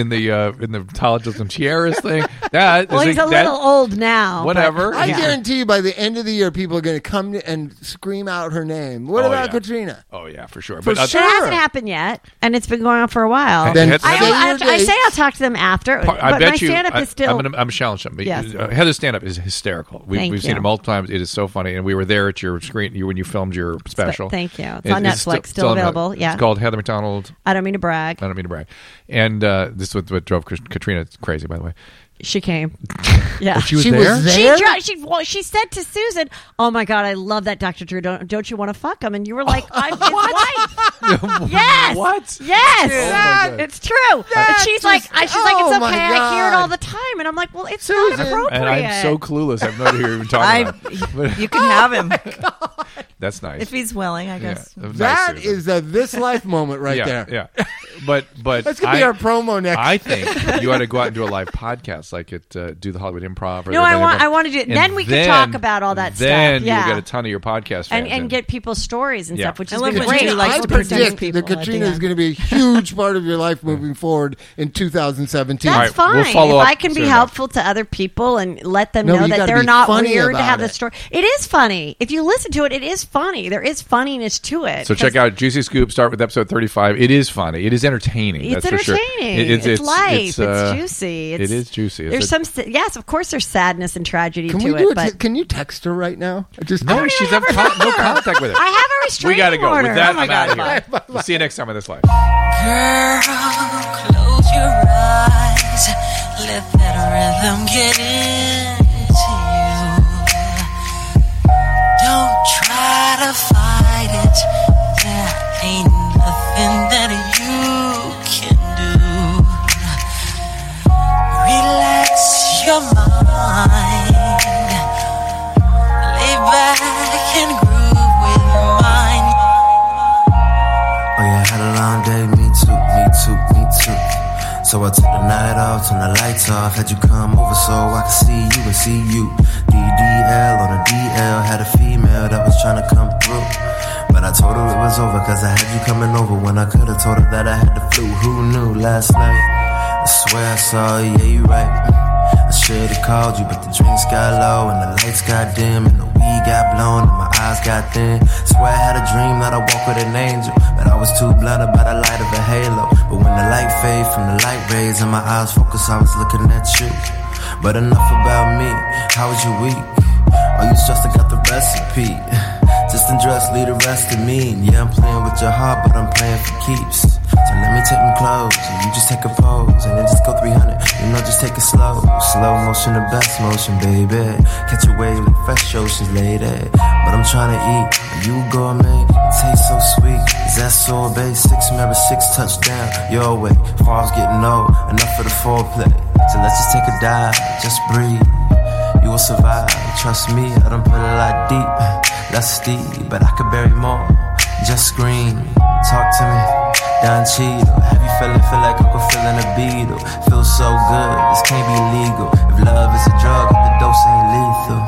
the Talentos and Tiaras thing. Well, he's a little old now. Whatever. I Yeah. guarantee you by the end of the year, people are going to come and scream out her name. What Oh, about yeah. Katrina? Oh yeah, for sure. For But sure. It hasn't happened yet, and it's been going on for a while. Then Heather- say your I say dates. I'll talk to them after, I but bet my you. stand-up is still. I'm challenging something. Yes. Heather's stand-up is hysterical. Thank We've seen you. it multiple times. It is so funny, and we were there at your screen when you filmed your special. Thank you. It's on Netflix, still on- available. Yeah. It's called Heather McDonald. I don't mean to brag. I don't mean to brag. And this is what drove Katrina crazy, by the way. She came. Yeah. She was She there. was there? She said to Susan, "Oh my God, I love that Dr. Drew. Don't you want to fuck him?" And you were like, "I'm his wife." Yes. What? Yes. Oh, my God. It's true. And she's like, just- it's oh, my okay. I hear it all God. the time. And I'm like, well, it's Susan. not appropriate. And I'm so clueless. I have no idea who you're even talking about. You can have him That's nice. if he's willing, I guess. Yeah. Nice, That Susan. is a This Life moment right there. Yeah. But That's going to be our promo next. I think you ought to go out and do a live podcast, like at do the Hollywood Improv. Or No, the I want to do it. And Then we can talk about all that then stuff. Yeah. you'll get a ton of your podcast fans and in. get people's stories and Yeah. stuff, which I is love really when great. you like I to produce predict people that at the Katrina is end. going to be a huge part of your life moving forward in 2017. All That's right, we'll fine. follow If up I can be soon helpful to other people and let them No, know you that gotta they're be not funny weird to about have the it. story. It is funny. If you listen to it, it is funny. There is funniness to it. So check out Juicy Scoop. Start with episode 35. It is funny. It is entertaining. It's that's for sure. entertaining. It's life. It's juicy. It is juicy. There's yes, of course. There's sadness and tragedy Can to we do it, it? but Can you text her right now? Just No, she's have no contact with it. I have a restraining We got to go. order. With that, Oh my I'm out God, of here. We'll see you next time on This Life. Girl, close your eyes. Let that rhythm get into you. Don't try to fight it. There ain't nothing that you can do. Relax your mind. Lay back and groove with mine. Oh yeah, had a long day, me too. So I took the night off, turned the lights off, had you come over so I could see you and see you. DDL on a DL, had a female that was trying to come through. But I told her it was over, cause I had you coming over when I could've told her that I had the flu. Who knew last night? I swear I saw you, yeah, you right. I should've called you, but the drinks got low and the lights got dim and the weed got blown and my eyes got thin. Swear I had a dream that I walked with an angel, but I was too blinded by the light of a halo. But when the light faded from the light rays and my eyes focused, I was looking at you. But enough about me, how was your week? Oh, you stressed, I got the recipe. Just undress, leave the rest to me. Yeah, I'm playing with your heart, but I'm playing for keeps. So let me take my clothes, and you just take a pose, and then just go 300. You know, just let's take it slow. Slow motion, the best motion, baby. Catch a wave like fresh oceans, lady. But I'm trying to eat, you gourmet. It tastes so sweet. Is that sorbet? 6 mirror, 6 touchdown. Your way, farms getting old. Enough for the foreplay. So let's just take a dive, just breathe. You will survive, trust me. I done put a lot deep. That's steep, but I could bury more. Just scream, talk to me. Don Cheadle, have you feel like Uncle feeling a beetle? Feels so good, this can't be legal. If love is a drug, the dose ain't lethal.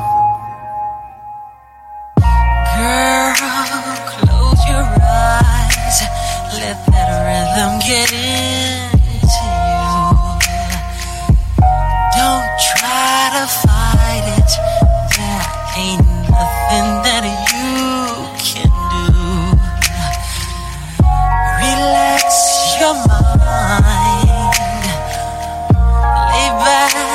Girl, close your eyes. Let that rhythm get into you. Don't try to fight it. There ain't nothing that you can do. Relax your mind. Lay back